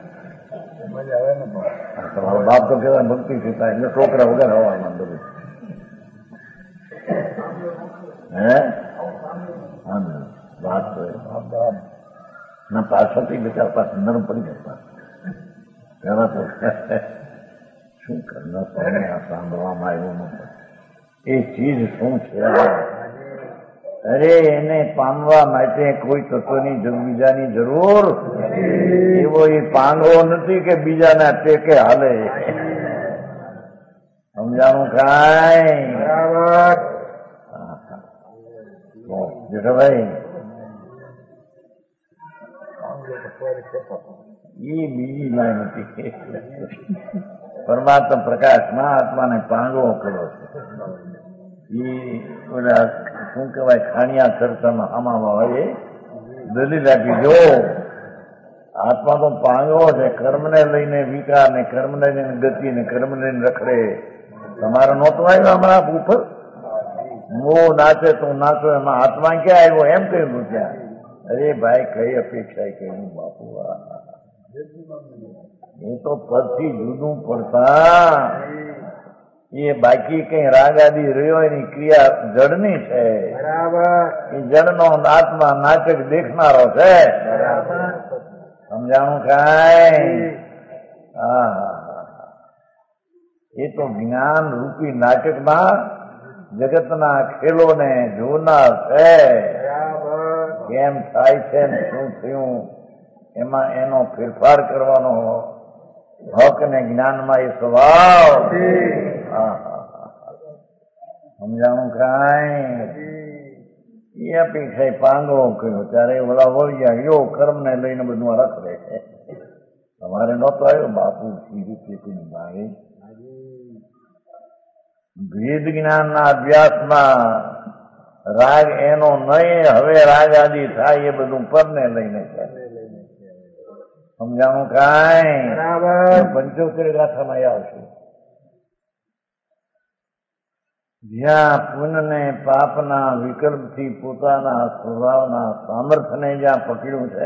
તમારો બાપ તો કેવા ભક્તિથી થાય એટલે છોકરા વગર હવામાન બધું હે વાત ના પાછળથી બચાર પાછળ નરમ પડી જતા પેલા તો શું કરના સાંભળવામાં આવ્યું નતું. એ ચીજ શું છે? અરે એને પામવા માટે કોઈ તત્વની બીજાની જરૂર એવો એ પાંગવો નથી કે બીજાના ટેકે હાલે. સમજાણું કાંઈ બરાબર. જેઠાભાઈ એ બીજી લાઈન હતી. પરમાત્મા પ્રકાશમાં આત્માને પાંગવો કરો છે. એ ઓલા શું કહેવાય ખાણિયા ચર્ચામાં આમાં હોય દલીલ આપી જો આત્મા તો પાંગવો છે. કર્મને લઈને વિકાર ને કર્મને લઈને ગતિ ને કર્મ લઈને રખડે. તમારે નહોતું આવ્યું હમણાં ઉપર મો નાચે તો નાચો એમાં આત્મા ક્યાં આવ્યો એમ કહ્યું ત્યાં. અરે ભાઈ કઈ અપેક્ષા કહ્યું બાપુ એ તો પરથી જુદું પડતા એ બાકી કઈ રાગ આદિ રહ્યો એની ક્રિયા જડની છે. બરાબર. એ જડનો આત્મા નાટક દેખનારો છે. સમજાણું કાંઈ હા એ તો જ્ઞાન રૂપી નાટકમાં જગતના ખેલોને જોનાર છે. કેમ થાય છે શું થયું એમાં એનો ફેરફાર કરવાનો હક ને જ્ઞાનમાં એ સ્વભાવ. સમજાણું કાંઈ એ અપેક્ષા પાંગવો કર્યો ત્યારે ઓલા વળ્યા યો કર્મ ને લઈને બધું રખડે છે. તમારે નહોતો આવ્યો બાપુ સીધી ભાઈ. ભેદ જ્ઞાનના અભ્યાસમાં રાગ એનો નહીં હવે રાગ આદિ થાય એ બધું પરને લઈને છે. સમજાણું કાંઈ પંચોતેર ગાથામાં આવશે. જ્યાં પુણ્ય ને પાપના વિકલ્પથી પોતાના સ્વભાવના સામર્થ્યને જ્યાં પકડ્યું છે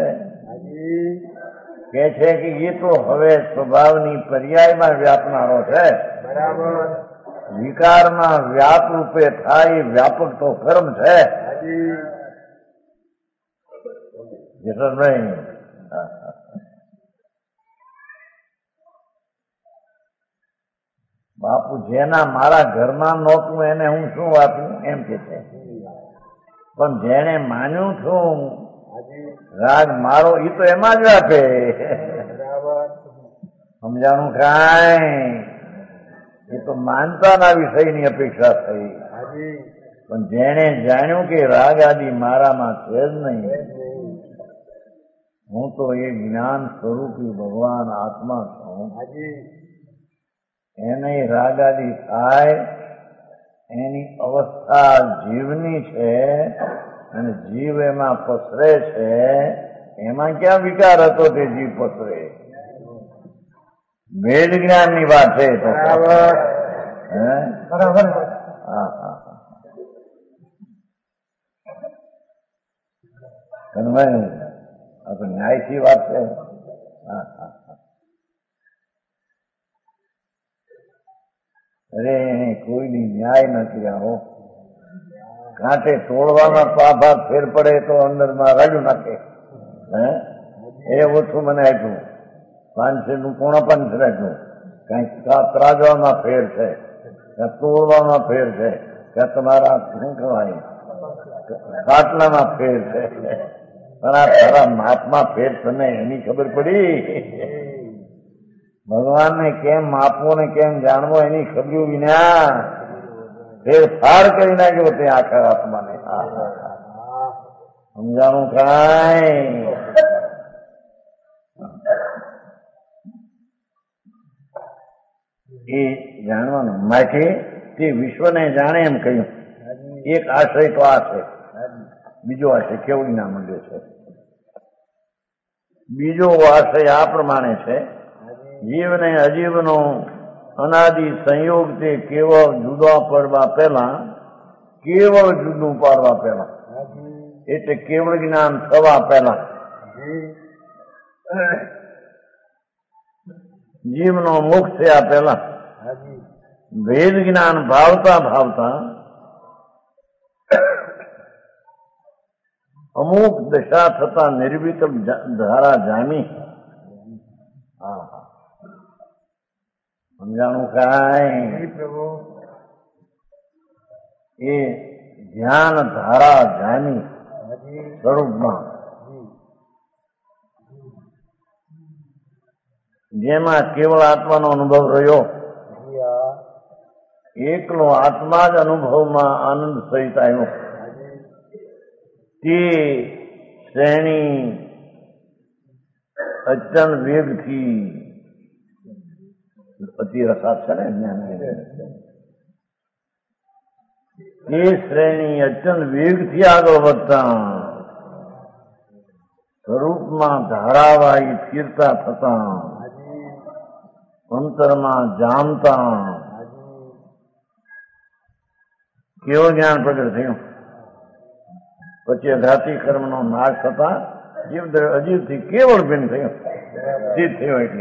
કે છે કે એ તો હવે સ્વભાવની પર્યાયમાં વ્યાપનારો છે. બરાબર. વિકારમાં વ્યાપ રૂપે થાય વ્યાપક તો કર્મ છે. જસવંતભાઈ બાપુ જેના મારા ઘરમાં નહોતું એને હું શું આપ્યું એમ કે છે. પણ જેને માન્યું છું રાગ મારો એ તો એમાં જ આપે. સમજાણું કાંઈ એ તો માનતાના વિષયની અપેક્ષા થઈ. પણ જેને જાણ્યું કે રાગ આદિ મારામાં છે જ નહીં હું તો એ જ્ઞાન સ્વરૂપી ભગવાન આત્મા છું એને રાગ આદિ થાય એની અવસ્થા જીવની છે અને જીવ એમાં પસરે છે. એમાં ક્યાં વિકાર હતો તે જીવ પસરે? વેદ જ્ઞાન ની વાત છે. તો બરાબર હે બરાબર હા હા કનભાઈ આ તો ન્યાયથી વાત છે. હા હા અરે એને કોઈની ન્યાય નથી. આવો કાંઠે તોડવામાં ભાગ ફેર પડે તો અંદરમાં રાડ્યું નાખે. હે એ ઓછું મને આપ્યું, પાંચસો નું પોણા પાંચસો રાખ્યું. કઈક ત્રાજવામાં ફેર છે, ક્યાં તોડવામાં ફેર છે, ક્યાં તમારા શું કહેવાય કાટલામાં ફેર છે. પણ આ તારા માપમાં ફેર તને એની ખબર પડી? ભગવાનને કેમ માપવો ને કેમ જાણવો એની ખબર વિના ફેરફાર કરી નાખ્યો તે આખા આત્માને. સમજાણું કાંઈ? એ જાણવાનું માટે તે વિશ્વને જાણે એમ કહ્યું. એક આશય તો આ છે, બીજો આશય કેવડી ના મળ્યો છે. બીજો આશય આ પ્રમાણે છે, જીવ ને અજીવનો અનાદિ સંયોગ તે કેવળ જુદા પડવા પહેલા, કેવળ જુદું પાડવા પહેલા, એટલે કેવળ જ્ઞાન થવા પહેલા જીવનો મુખ થયા પહેલા વેદ જ્ઞાન ભાવતા ભાવતા અમુક દશા થતા નિર્વિકલ્પ ધારા જામી. હા હા સમજાણું કાંઈ? પ્રભુ એ ધ્યાન ધારા જામી સ્વરૂપમાં, જેમાં કેવળ આત્માનો અનુભવ રહ્યો. એકલો આત્મા જ અનુભવમાં આનંદ સહિત આવ્યો. તે શ્રેણી અચન વેગથી અતિ રસાદ છે ને જ્ઞાન, એ શ્રેણી અચન વેગથી આગળ વધતા સ્વરૂપમાં ધારાવાહી સ્થિરતા થતા અંતરમાં જામતા કેવું જ્ઞાન પ્રગટ થયું. પછી અઘાતી કર્મનો નાશ થતા જીવ અજીવથી કેવળ ભિન્ન થયું, સ્થિત થયો. એટલે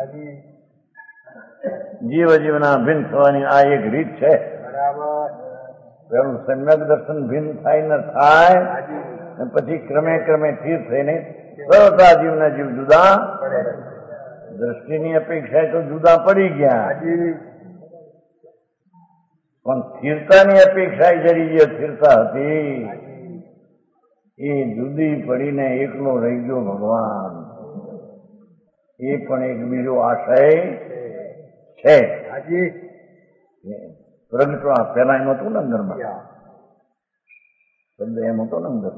જીવ અજીવના ભિન્ન થવાની આ એક રીત છે. પેલું સમ્યક દર્શન ભિન્ન થાય ને થાય, પછી ક્રમે ક્રમે સ્થિર થઈને સરળતા જીવના જીવ જુદા, દ્રષ્ટિની અપેક્ષા તો જુદા પડી ગયા, પણ સ્થિરતાની અપેક્ષા જરી જે સ્થિરતા હતી એ જુદી પડીને એકલો રહી ગયો ભગવાન. એ પણ એક બીજો આશય છે. પ્રગટવા પેલા એમ હતું ને અંદરમાં, શબ્દ એમ હતો ને અંદર.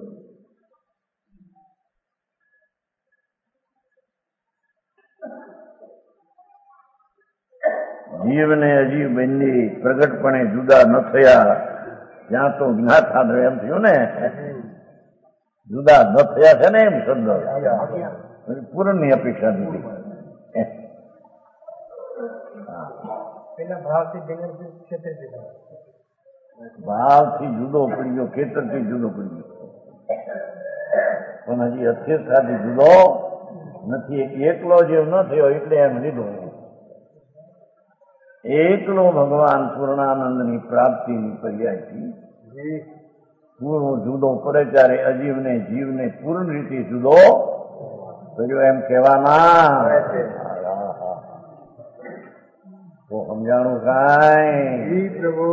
જીવ ને અજીવ બંને પ્રગટપણે જુદા ન થયા ત્યાં તો જ્ઞાતા એમ થયું ને, જુદા ન થયા છે ને એમ શબ્દ પૂરણ ની અપેક્ષા દીધી. ભાવથી જુદો પડી ગયો, ખેતરથી જુદો પડી ગયો, પણ હજી અસ્થિરતાથી જુદો નથી. એકલો જેવ ન થયો એટલે એમ લીધો. એકલો ભગવાન પૂર્ણાનંદની પ્રાપ્તિની પર્યાયથી પૂર્ણ જુદો પડે ત્યારે અજીવને જીવને પૂર્ણ રીતે જુદો કર્યો એમ કહેવામાં તો સમજાણું કાંઈ? પ્રભુ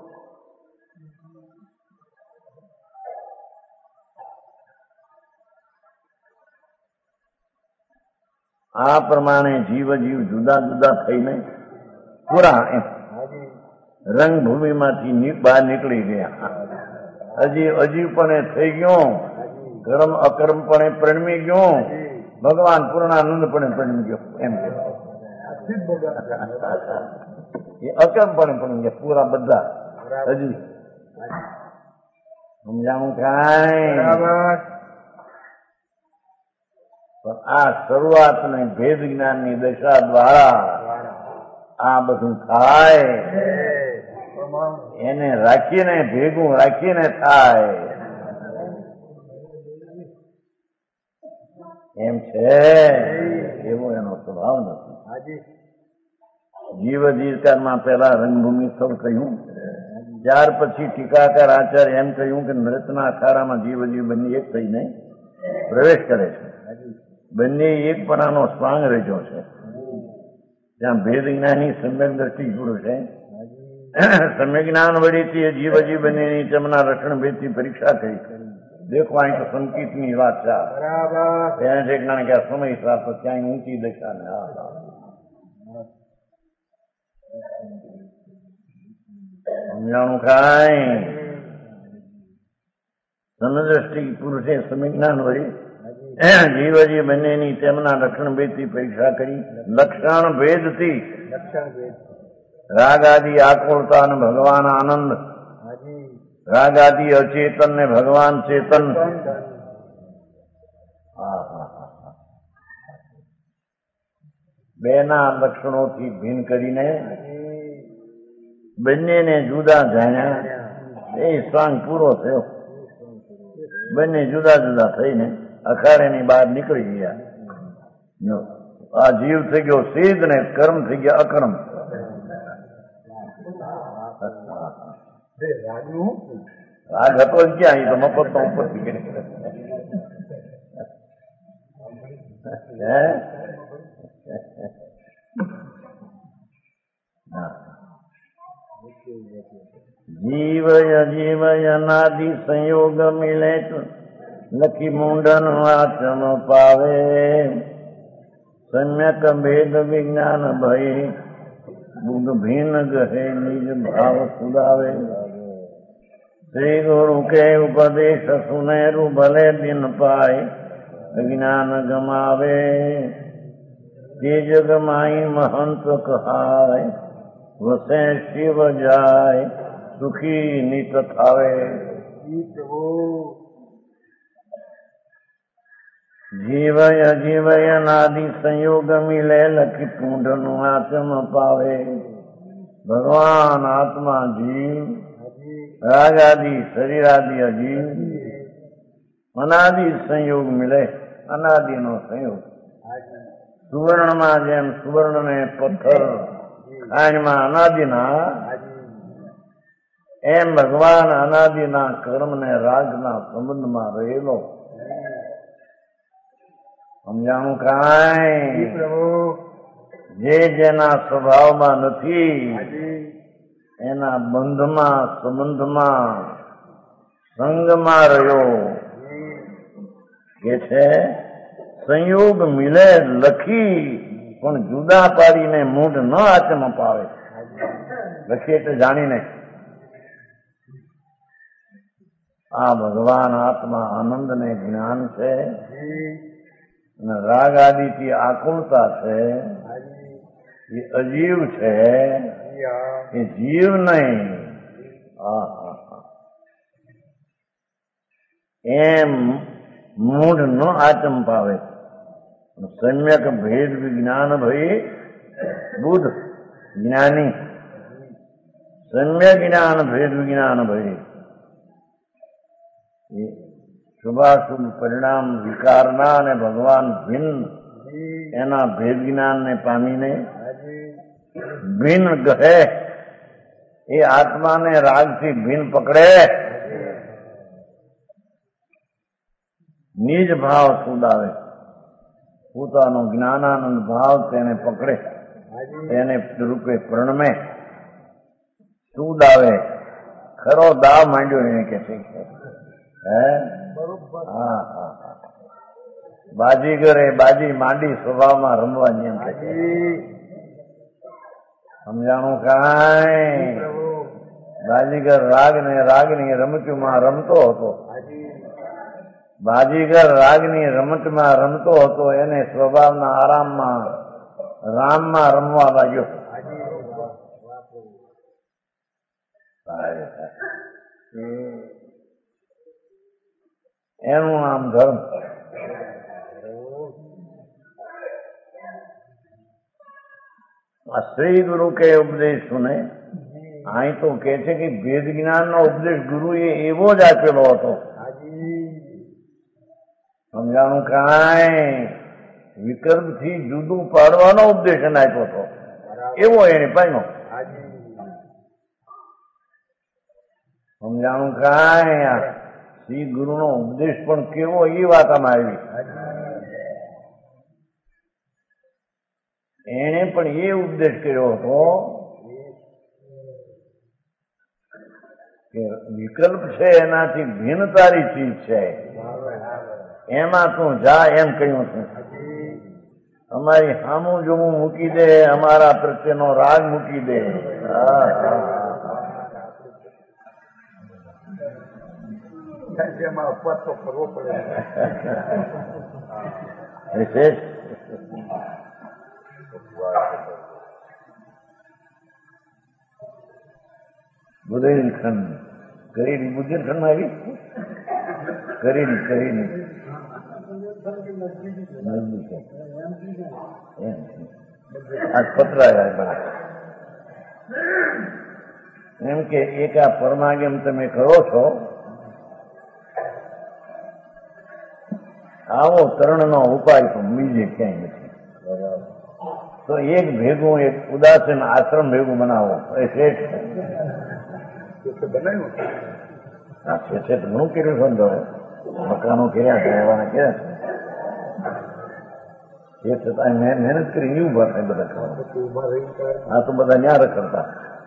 આ પ્રમાણે જીવ જીવ જુદા જુદા થઈને પૂરા એમ રંગભૂમિમાંથી બહાર નીકળી ગયા. અજીવ અજીવપણે થઈ ગયો, કર્મ અકર્મપણે પરિણમી ગયો, ભગવાન પૂર્ણાનંદપણે પરિણમી ગયો એમ કે એ અકર્મપણે પરિણમી ગયા પૂરા બધા. હજી સમજાણું કાંઈ બરાબર પણ આ શરૂઆતની ભેદ જ્ઞાનની દશા દ્વારા આ બધું થાય એને રાખીને ભેગું રાખીને થાય એમ છે એવો એનો સ્વભાવ નથી. જીવ અધિકારમાં પેલા રંગભૂમિ સૌ કહ્યું, ત્યાર પછી ટીકાકાર આચાર્ય એમ કહ્યું કે નૃત્યના અખાડામાં જીવ જીવ બંને એક થઈને પ્રવેશ કરે છે. બંને એકપણાનો સ્વાંગ રચ્યો છે. ત્યાં ભેદ જ્ઞાની સમ્યક દ્રષ્ટિ જોડે છે. સમ્યક જ્ઞાન વડીથી જીવ જીવ બંનેની તેમના રક્ષણ ભેદથી પરીક્ષા કરી. દેખો અહીં તો સંકિતની વાત છે. એને ઠેકાણે કે સમય સાથ ક્યાંય ઊંચી દશા ને સમજાણું કાંઈ સમદ્રષ્ટિ પુરુષે સમ્યક જ્ઞાન વળી જીવજી બંનેની તેમના લક્ષણ ભેદથી પરીક્ષા કરી. લક્ષણ ભેદથી રાગ આદિ આકુળતા અને ભગવાન આનંદ, રાગ આદિ અચેતન ને ભગવાન ચેતન, બે ના લક્ષણોથી ભિન્ન કરીને બંનેને જુદા જાણ્યા. એ સ્વાંગ પૂરો થયો. બંને જુદા જુદા થઈને અખાડેની બહાર નીકળી ગયા. આ જીવ થઈ ગયો સિદ્ધ ને કર્મ થઈ ગયા અકર્મ. રાગ હતો ક્યાં? એ તો મફત તો ઉપર થી જીવય જીવય અનાદિ સંયોગ મિલે લખી મુંડન વાચન પાવે. સમ્યક ભેદ વિજ્ઞાન ભય બુદ્ધ ભીન ગહે નિજ ભાવ સુદાવે. શ્રી ગુરુ કે ઉપદેશ સુનેરું ભલે દિન પાય જ્ઞાન ગમાવે. તે જગમાઈ મહંત કહાય વસે શિવ જાય સુખી નિત થાવે. જીવય જીવય નાદિ સંયોગ મિલે લખી પૂંઢ નું આચમ પાવે. ભગવાન આત્મા જીવ, રાગાદિ શરીરાદિ અજીવ, અનાદિ સંયોગ મિલે, અનાદિ નો સંયોગ. સુવર્ણમાં જેમ સુવર્ણ ને પથ્થર ખાંડમાં અનાદિના, એમ ભગવાન અનાદિના કર્મ ને રાગના સંબંધમાં રહેલો. સમજાણું કાંઈ? જે જેના સ્વભાવમાં નથી એના બંધમાં સંબંધમાં સંગમાં રહ્યો કે છે. સંયોગ મિલે લખી પણ જુદા પાડીને મૂઢ ન આચમ પાવે. લખી એટલે જાણીને આ ભગવાન આત્મા આનંદ ને જ્ઞાન છે અને રાગ આદિથી આકુળતા છે. એ અજીવ છે, એ જીવ નહીં. એમ મૂઢ ન આચમ પાવે. સમ્યક ભેદ વિજ્ઞાન ભય બુદ્ધ જ્ઞાની. સમ્યક જ્ઞાન ભેદ વિજ્ઞાન ભય શુભાશુભ પરિણામ વિકારના અને ભગવાન ભિન્ન એના ભેદ જ્ઞાન ને પામીને ભિન્ન ગહે. એ આત્માને રાગથી ભિન્ન પકડે. નિજ ભાવ સુદાવે. પોતાનો જ્ઞાનાનંદ ભાવ તેને પકડે, તેને રૂપે પ્રણમે. સુદાવે ખરો દાવ માંડ્યો એને કે છે. હે હા હા હા બાજીગરે બાજી માંડી સ્વભાવમાં રમવાની એમ કે. સમજાણું કાંઈ? બાજીગર રાગ ને રાગની રમતમાં રમતો હતો. બાજીગર રાગની રમતમાં રમતો હતો. એને સ્વભાવના આરામમાં રામમાં રમવા લાગ્યો. એનું નામ ધર્મ. આ શ્રી ગુરુ કે ઉપદેશ સુને અહીં તો કે છે કે વેદ જ્ઞાનનો ઉપદેશ ગુરુએ એવો જ આપેલો હતો. સમજાણું કાંઈ વિકલ્પથી જુદું પાડવાનો ઉપદેશ એને આપ્યો હતો, એવો એને પામ્યો. સમજાણું કાંઈ શ્રી ગુરુનો ઉપદેશ પણ કેવો એ વાત આમાં આવી. એને પણ એ ઉપદેશ કર્યો હતો કે વિકલ્પ છે એનાથી ભિન્ન તારી ચીજ છે, એમાં તું જા એમ કહ્યું છું. અમારી સામું જોવું મૂકી દે, અમારા પ્રત્યેનો રાગ મૂકી દે. એમાં અપવાદ તો કરવો પડે. બુદેલખંડ કરેલી, બુદેલખંડ માં આવી કરેલી કરેલી આ પતરા બધા એમ કે એક આ પરમાગમ તમે કરો છો, આવો તરણનો ઉપાય તો બીજે ક્યાંય નથી. તો એક ભેગું એક ઉદાસીન આશ્રમ ભેગું બનાવો એ શ્રેષ્ઠ. બનાવ્યું હા છે તો ઘણું કર્યું સમજો, મકાનો કર્યા છે, એવાના કર્યા છે, એ છતાં મેં મહેનત કરી એ ઉભા થાય બધા કરવાનું. આ તો બધા ન્યા રખડતા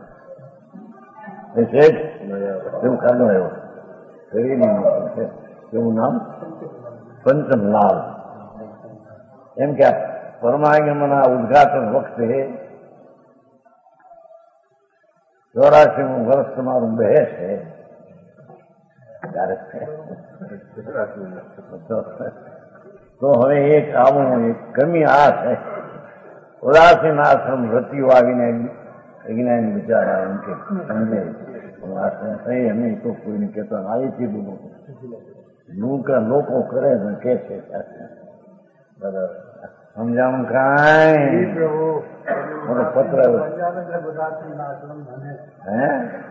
એ છે જ એવું કાઢો એવો કરી નહીં છે. એવું નામ પંચમલાલ. એમ કે આ પરમાગમના ઉદઘાટન વખતે ચોરાસીમું વર્ષ તમારું બે છે ત્યારે તો હવે એક આવું એક કમી આ છે, ઉદાસીન આશ્રમ રતિઓ આવીને જ્ઞાન વિચારા એમ કે સમજે આશ્રમ થઈ અમે તો કોઈને કહેતો આવીથી બોલું નૂકા લોકો કરે ને કે છે સમજાણું કાંઈ મોટો પત્ર હે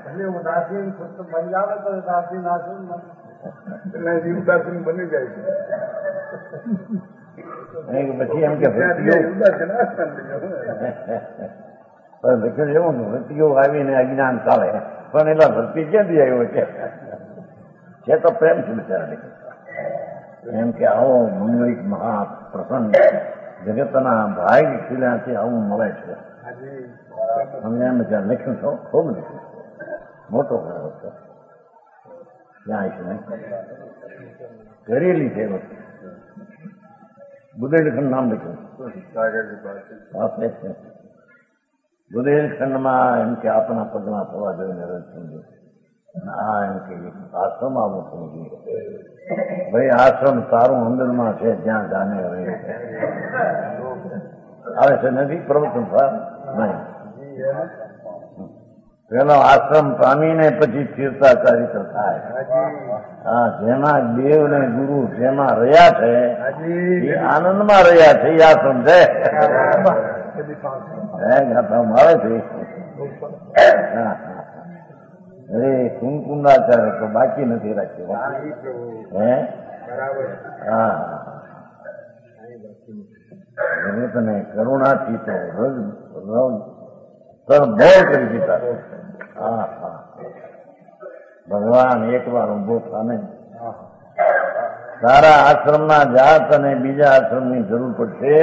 ઉદાસીન બની જાય છે. પછી એમ કે લખ્યું એવું વૃત્તિઓ આવીને અજ્ઞાન ચાલે, પણ એલા વૃત્તિ ક્યાંથી આવ્યો છે તો પ્રેમ છે બિચારા. એમ કે આવો મંગલિક મહાપ્રસંગ જગતના ભાગ ખીલાથી આવું મળે છે. અમને એમ ત્યાં લખ્યું છો, ખૂબ લખ્યું, મોટો ખરો છે. ત્યાં છે નહીં કરેલી છે વસ્તુ. બુદેલખંડ નામ લખ્યું. બુદેલખંડમાં એમ કે આપણા પગના થવા જોઈને રજ સમજો. આ એમ કે આશ્રમ આવું સમજીએ ભાઈ, આશ્રમ તારું અંદરમાં છે, જ્યાં જાને રહે આવે છે નથી પ્રવચન નહીં. પેલો આશ્રમ પામીને પછી સ્થિરતા ચારિત્ર થાય. હા, જેમાં દેવ ને ગુરુ જેમાં રહ્યા છે એ આનંદમાં રહ્યા છે, એ આશ્રમ છે. ગાથા મળે છે. હા અરે કુંકુંડાચાર્ય તો બાકી નથી રાખ્યું. હે હા જગતને કરુણાથી તો રોજ રોજ સરભોર કરી દીધા. હા હા ભગવાન એક વાર ઉભો થાને સારા આશ્રમના જાત અને બીજા આશ્રમની જરૂર પડશે.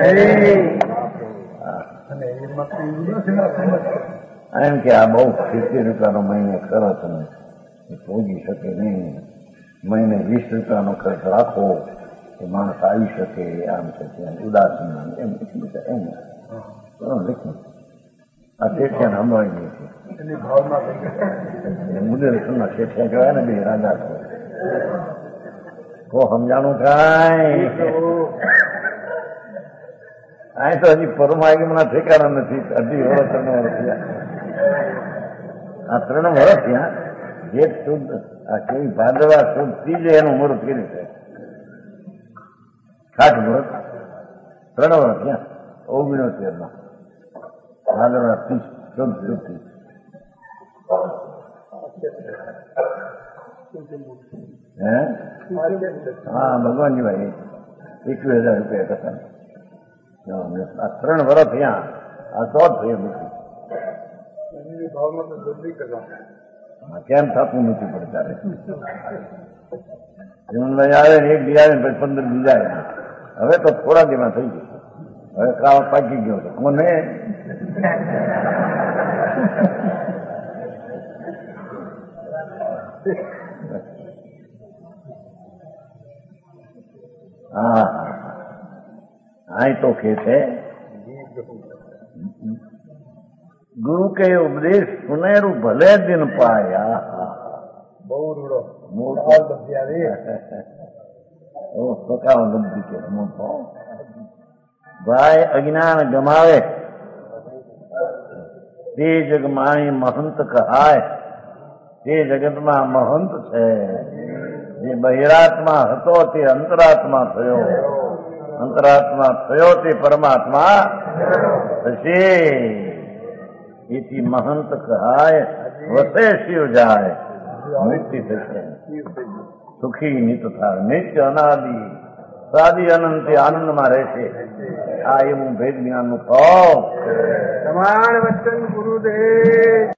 એમ કે આ બહુ સિત્તેર રૂપિયાનો મહિને ખર્ચ ને પહોંચી શકે નહીં, મહિને વીસ રૂપિયાનો ખર્ચ રાખો તો માણસ આવી શકે, આમ છે ઉદાસીન એમ એમ લખ્યું. આ શેઠિયાને સંભાળી ગઈ છે. મુદેલખંડના શેઠિયા કહેવાય ને બે રાજા છે. કો સમજાણું કાંઈ અહીં તો હજી પરમાગમના ઠેકાણા નથી. અઢી વર્ષ વર્ષ આ ત્રણ વર્ષ ત્યાં જેઠ શુદ્ધ આ કેવી ભાદરવા શુદ્ધ ત્રીજે એનું મુહૂર્ત કર્યું છે. ખાસ મુહૂર્ત ત્રણ વર્ષ ત્યાં ઓગણોતેર માં ભાદરવા ત્રીસ શુદ્ધ શુદ્ધ હે હા ભગવાનજી ભાઈ એકવીસ હજાર રૂપિયા કથા આ ત્રણ વર્ષ ત્યાં આ શોર્ટ થયું નથી. કેમ થતું નથી પડતા જીવનભાઈ આવે ને એક દી આવે ને પછી પંદર દી જાય. હવે તો થોડા દીમાં થઈ ગયું. હવે કામ પાકી ગયો છે કોને હા હા તો કે છે ગુરુ કે ઉપદેશ સુનેરું ભલે દિન પાયા. બહુ રૂડો સકાવ ગમતી કે ભાઈ અજ્ઞાન ગમાવે તે જગમાણી મહંત કહાય. તે જગતમાં મહંત છે. જે બહિરાત્મા હતો તે અંતરાત્મા થયો. અંતરાત્મા થયો તે પરમાત્મા થશે. એથી મહંત કહાય વસે શિવ જાય. મૃત્યુ થશે સુખી નિત થાય નિત્ય અનાદિ સાદી અનંત આનંદમાં રહેશે. આ એવું ભેદ જ્ઞાન નું કહો. સમાન વચન ગુરુદેવ.